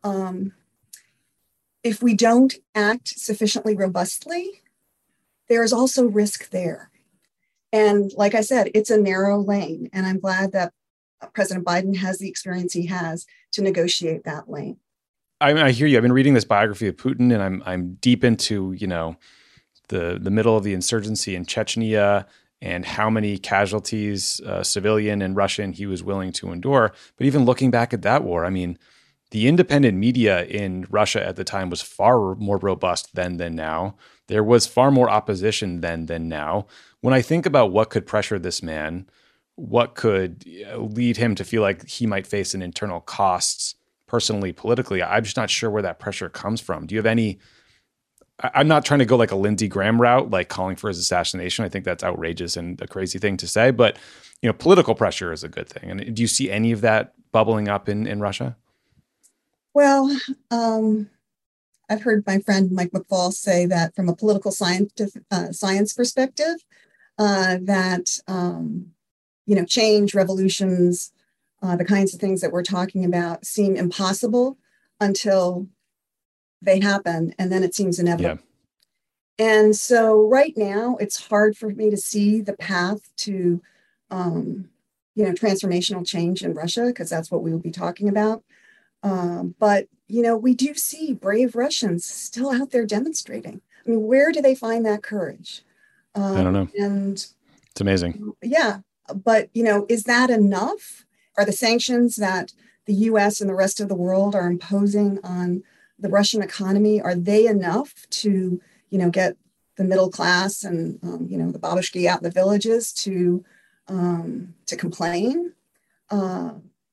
S7: we don't act sufficiently robustly, there's also risk there. And like I said, it's a narrow lane. And I'm glad that President Biden has the experience he has to negotiate that lane.
S3: I hear you. I've been reading this biography of Putin, and I'm deep into, the middle of the insurgency in Chechnya and how many casualties, civilian and Russian, he was willing to endure. But even looking back at that war, I mean, the independent media in Russia at the time was far more robust then than now. There was far more opposition then than now. When I think about what could pressure this man, what could lead him to feel like he might face an internal costs personally, politically, I'm just not sure where that pressure comes from. Do you have any? I'm not trying to go like a Lindsey Graham route, like calling for his assassination. I think that's outrageous and a crazy thing to say, but political pressure is a good thing. And do you see any of that bubbling up in Russia?
S7: Well, I've heard my friend Mike McFall say that from a political science perspective, that change, revolutions, the kinds of things that we're talking about seem impossible until they happen, and then it seems inevitable. Yeah. And so right now, it's hard for me to see the path to, transformational change in Russia, because that's what we will be talking about. But, we do see brave Russians still out there demonstrating. I mean, where do they find that courage?
S3: I don't know.
S7: And
S3: it's amazing.
S7: Yeah. But, is that enough? Are the sanctions that the U.S. and the rest of the world are imposing on the Russian economy, are they enough to, get the middle class and, the babushki out in the villages to complain?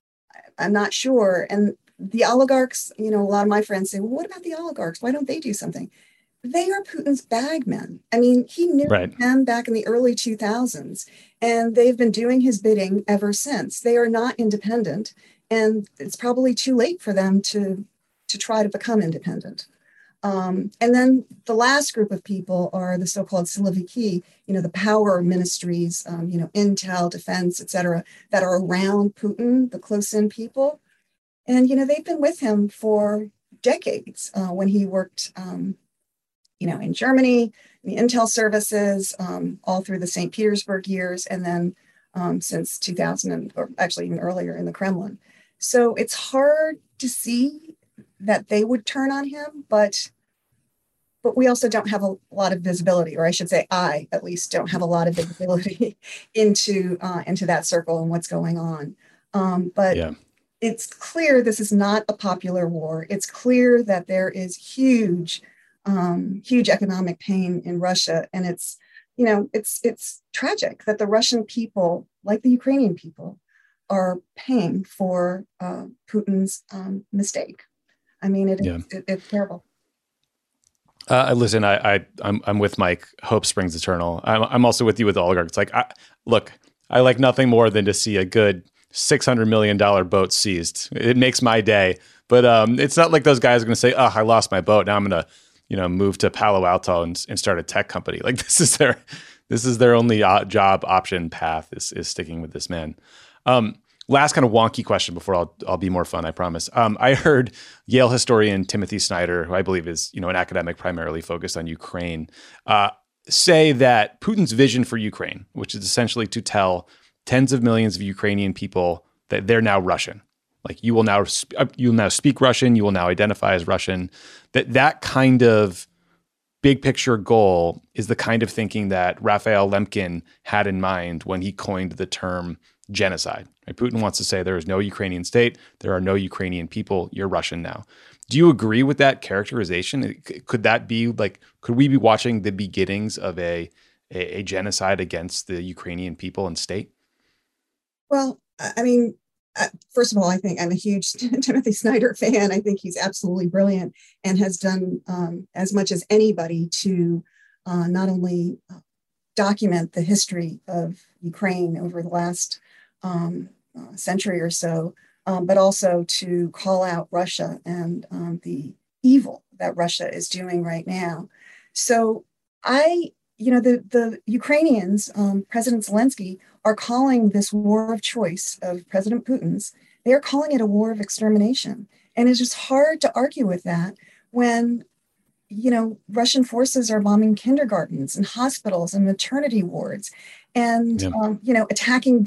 S7: I'm not sure. And the oligarchs, a lot of my friends say, well, what about the oligarchs? Why don't they do something? They are Putin's bagmen. I mean, he knew them back in the early 2000s, and they've been doing his bidding ever since. They are not independent, and it's probably too late for them to try to become independent. And then the last group of people are the so-called Siloviki, the power ministries, Intel, defense, et cetera, that are around Putin, the close-in people. And, they've been with him for decades when he worked, in Germany, the Intel services, all through the St. Petersburg years, and then since 2000, or actually even earlier in the Kremlin. So it's hard to see that they would turn on him, but we also don't have a lot of visibility, or I should say I at least don't have a lot of visibility into that circle and what's going on. But it's clear this is not a popular war. It's clear that there is huge economic pain in Russia. And it's tragic that the Russian people, like the Ukrainian people, are paying for Putin's mistake. I mean, it's terrible.
S3: Listen, I'm with Mike. Hope springs eternal. I'm also with you with the oligarchs. Like, I like nothing more than to see a good $600 million boat seized. It makes my day. But it's not like those guys are going to say, "Oh, I lost my boat. Now I'm going to, move to Palo Alto and start a tech company." Like, this is their only job option path is sticking with this man. Last kind of wonky question before I'll be more fun, I promise. I heard Yale historian Timothy Snyder, who I believe is an academic primarily focused on Ukraine, say that Putin's vision for Ukraine, which is essentially to tell tens of millions of Ukrainian people that they're now Russian, like you'll now speak Russian, you will now identify as Russian, that kind of big picture goal is the kind of thinking that Raphael Lemkin had in mind when he coined the term genocide. Right? Putin wants to say there is no Ukrainian state, there are no Ukrainian people, you're Russian now. Do you agree with that characterization? Could that be could we be watching the beginnings of a genocide against the Ukrainian people and state?
S7: Well, I mean, first of all, I think I'm a huge Timothy Snyder fan. I think he's absolutely brilliant and has done as much as anybody to not only document the history of Ukraine over the last century or so, but also to call out Russia and the evil that Russia is doing right now. So the Ukrainians, President Zelensky, are calling this war of choice of President Putin's, they are calling it a war of extermination. And it's just hard to argue with that when, Russian forces are bombing kindergartens and hospitals and maternity wards and, attacking,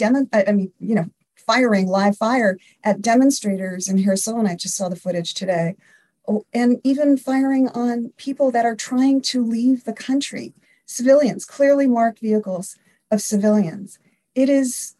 S7: firing live fire at demonstrators in Kherson. I just saw the footage today. And even firing on people that are trying to leave the country, civilians, clearly marked vehicles of civilians. It is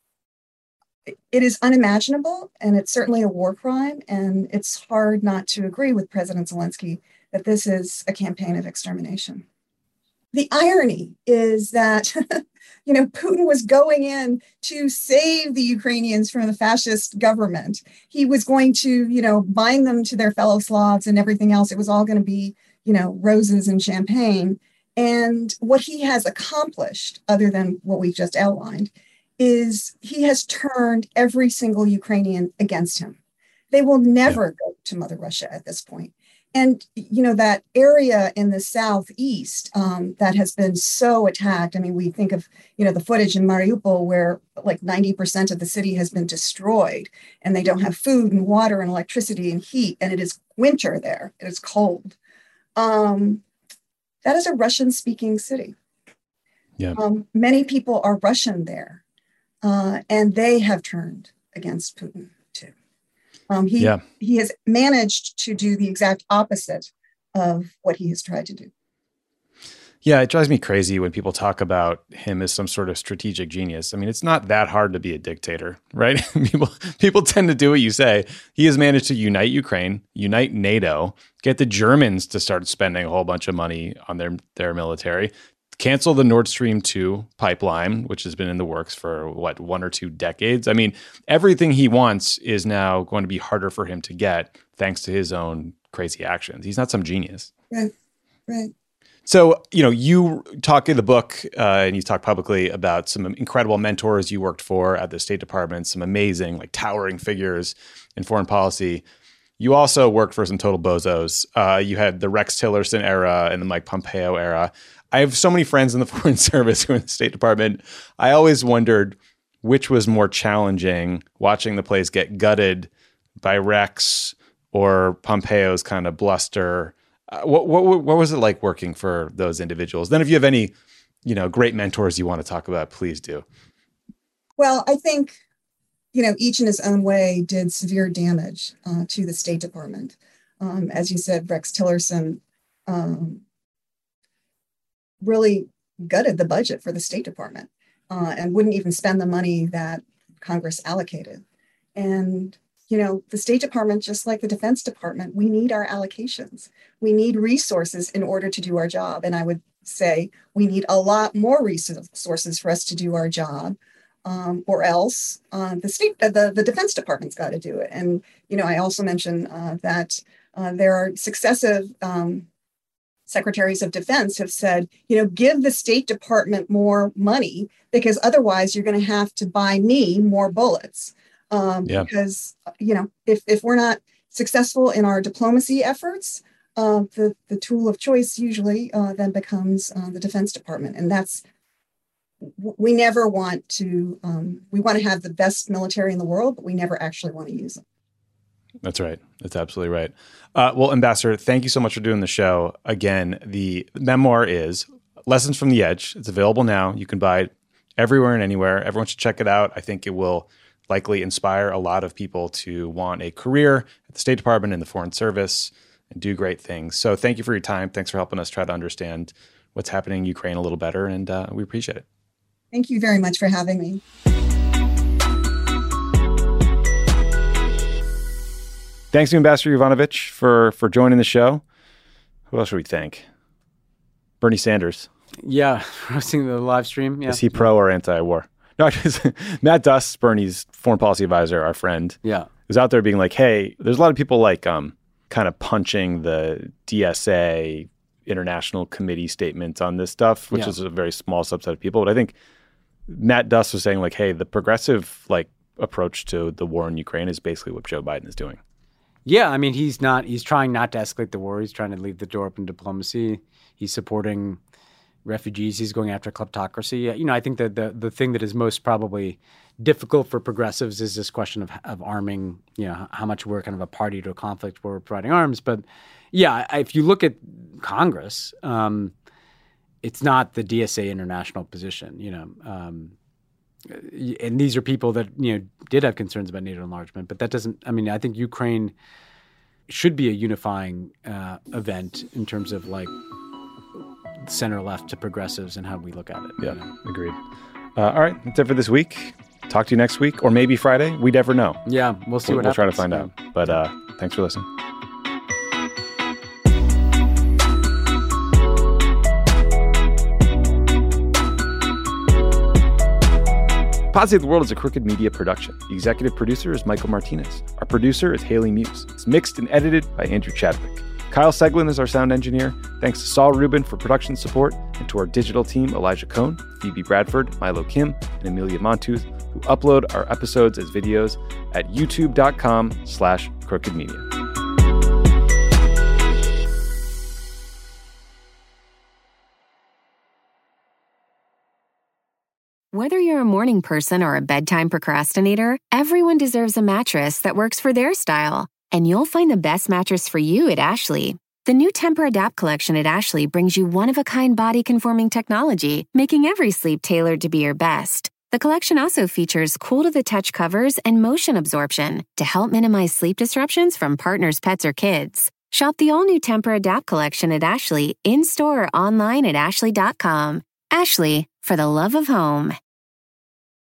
S7: unimaginable, and it's certainly a war crime, and it's hard not to agree with President Zelensky that this is a campaign of extermination. The irony is that, Putin was going in to save the Ukrainians from the fascist government. He was going to, bind them to their fellow Slavs and everything else. It was all going to be, roses and champagne. And what he has accomplished, other than what we've just outlined, is he has turned every single Ukrainian against him. They will never go to Mother Russia at this point. And, that area in the southeast that has been so attacked. I mean, we think of, the footage in Mariupol where 90% of the city has been destroyed and they don't have food and water and electricity and heat. And it is winter there. It is cold. That is a Russian-speaking city. Yeah. Many people are Russian there, and they have turned against Putin too. He has managed to do the exact opposite of what he has tried to do.
S3: Yeah, it drives me crazy when people talk about him as some sort of strategic genius. I mean, it's not that hard to be a dictator, right? People tend to do what you say. He has managed to unite Ukraine, unite NATO, get the Germans to start spending a whole bunch of money on their military, cancel the Nord Stream 2 pipeline, which has been in the works for, 1 or 2 decades. I mean, everything he wants is now going to be harder for him to get thanks to his own crazy actions. He's not some genius.
S7: Right.
S3: So, you talk in the book and you talk publicly about some incredible mentors you worked for at the State Department, some amazing, towering figures in foreign policy. You also worked for some total bozos. You had the Rex Tillerson era and the Mike Pompeo era. I have so many friends in the Foreign Service who are in the State Department. I always wondered which was more challenging, watching the place get gutted by Rex or Pompeo's kind of bluster. What was it like working for those individuals? Then if you have any, great mentors you want to talk about, please do.
S7: Well, I think, each in his own way did severe damage to the State Department. As you said, Rex Tillerson really gutted the budget for the State Department and wouldn't even spend the money that Congress allocated. And the State Department, just like the Defense Department, we need our allocations. We need resources in order to do our job. And I would say we need a lot more resources for us to do our job, or else the Defense Department's got to do it. And, I also mentioned that there are successive secretaries of defense have said, give the State Department more money because otherwise you're going to have to buy me more bullets. Because, if we're not successful in our diplomacy efforts, the tool of choice usually then becomes the Defense Department. And we never want to, we want to have the best military in the world, but we never actually want to use them.
S3: That's right. That's absolutely right. Well, Ambassador, thank you so much for doing the show. Again, the memoir is Lessons from the Edge. It's available now. You can buy it everywhere and anywhere. Everyone should check it out. I think it will likely inspire a lot of people to want a career at the State Department and the Foreign Service and do great things. So thank you for your time. Thanks for helping us try to understand what's happening in Ukraine a little better, and we appreciate it.
S7: Thank you very much for having me.
S3: Thanks to Ambassador Yovanovitch for joining the show. Who else should we thank? Bernie Sanders.
S4: Yeah, hosting the live stream. Yeah.
S3: Is he pro or anti-war? No, Matt Duss, Bernie's foreign policy advisor, our friend, was out there being like, hey, there's a lot of people kind of punching the DSA International Committee statements on this stuff, which is a very small subset of people. But I think Matt Duss was saying hey, the progressive approach to the war in Ukraine is basically what Joe Biden is doing.
S4: Yeah, I mean, he's trying not to escalate the war. He's trying to leave the door open to diplomacy. He's supporting refugees. He's going after kleptocracy. I think that the thing that is most probably difficult for progressives is this question of arming, how much we're kind of a party to a conflict where we're providing arms. But if you look at Congress, it's not the DSA international position, and these are people that, did have concerns about NATO enlargement, but that doesn't, I think Ukraine should be a unifying event in terms of center left to progressives and how we look at it.
S3: Yeah, agreed. All right, that's it for this week. Talk to you next week or maybe Friday. We never know.
S4: Yeah, we'll see what happens.
S3: We'll try to find out. But thanks for listening. Pod Save the World is a Crooked Media production. The executive producer is Michael Martinez. Our producer is Haley Muse. It's mixed and edited by Andrew Chadwick. Kyle Seglin is our sound engineer. Thanks to Saul Rubin for production support, and to our digital team, Elijah Cohn, Phoebe Bradford, Milo Kim, and Amelia Montooth, who upload our episodes as videos at youtube.com/crookedmedia.
S6: Whether you're a morning person or a bedtime procrastinator, everyone deserves a mattress that works for their style. And you'll find the best mattress for you at Ashley. The new Tempur-Adapt collection at Ashley brings you one-of-a-kind body-conforming technology, making every sleep tailored to be your best. The collection also features cool-to-the-touch covers and motion absorption to help minimize sleep disruptions from partners, pets, or kids. Shop the all-new Tempur-Adapt collection at Ashley, in-store or online at ashley.com. Ashley, for the love of home.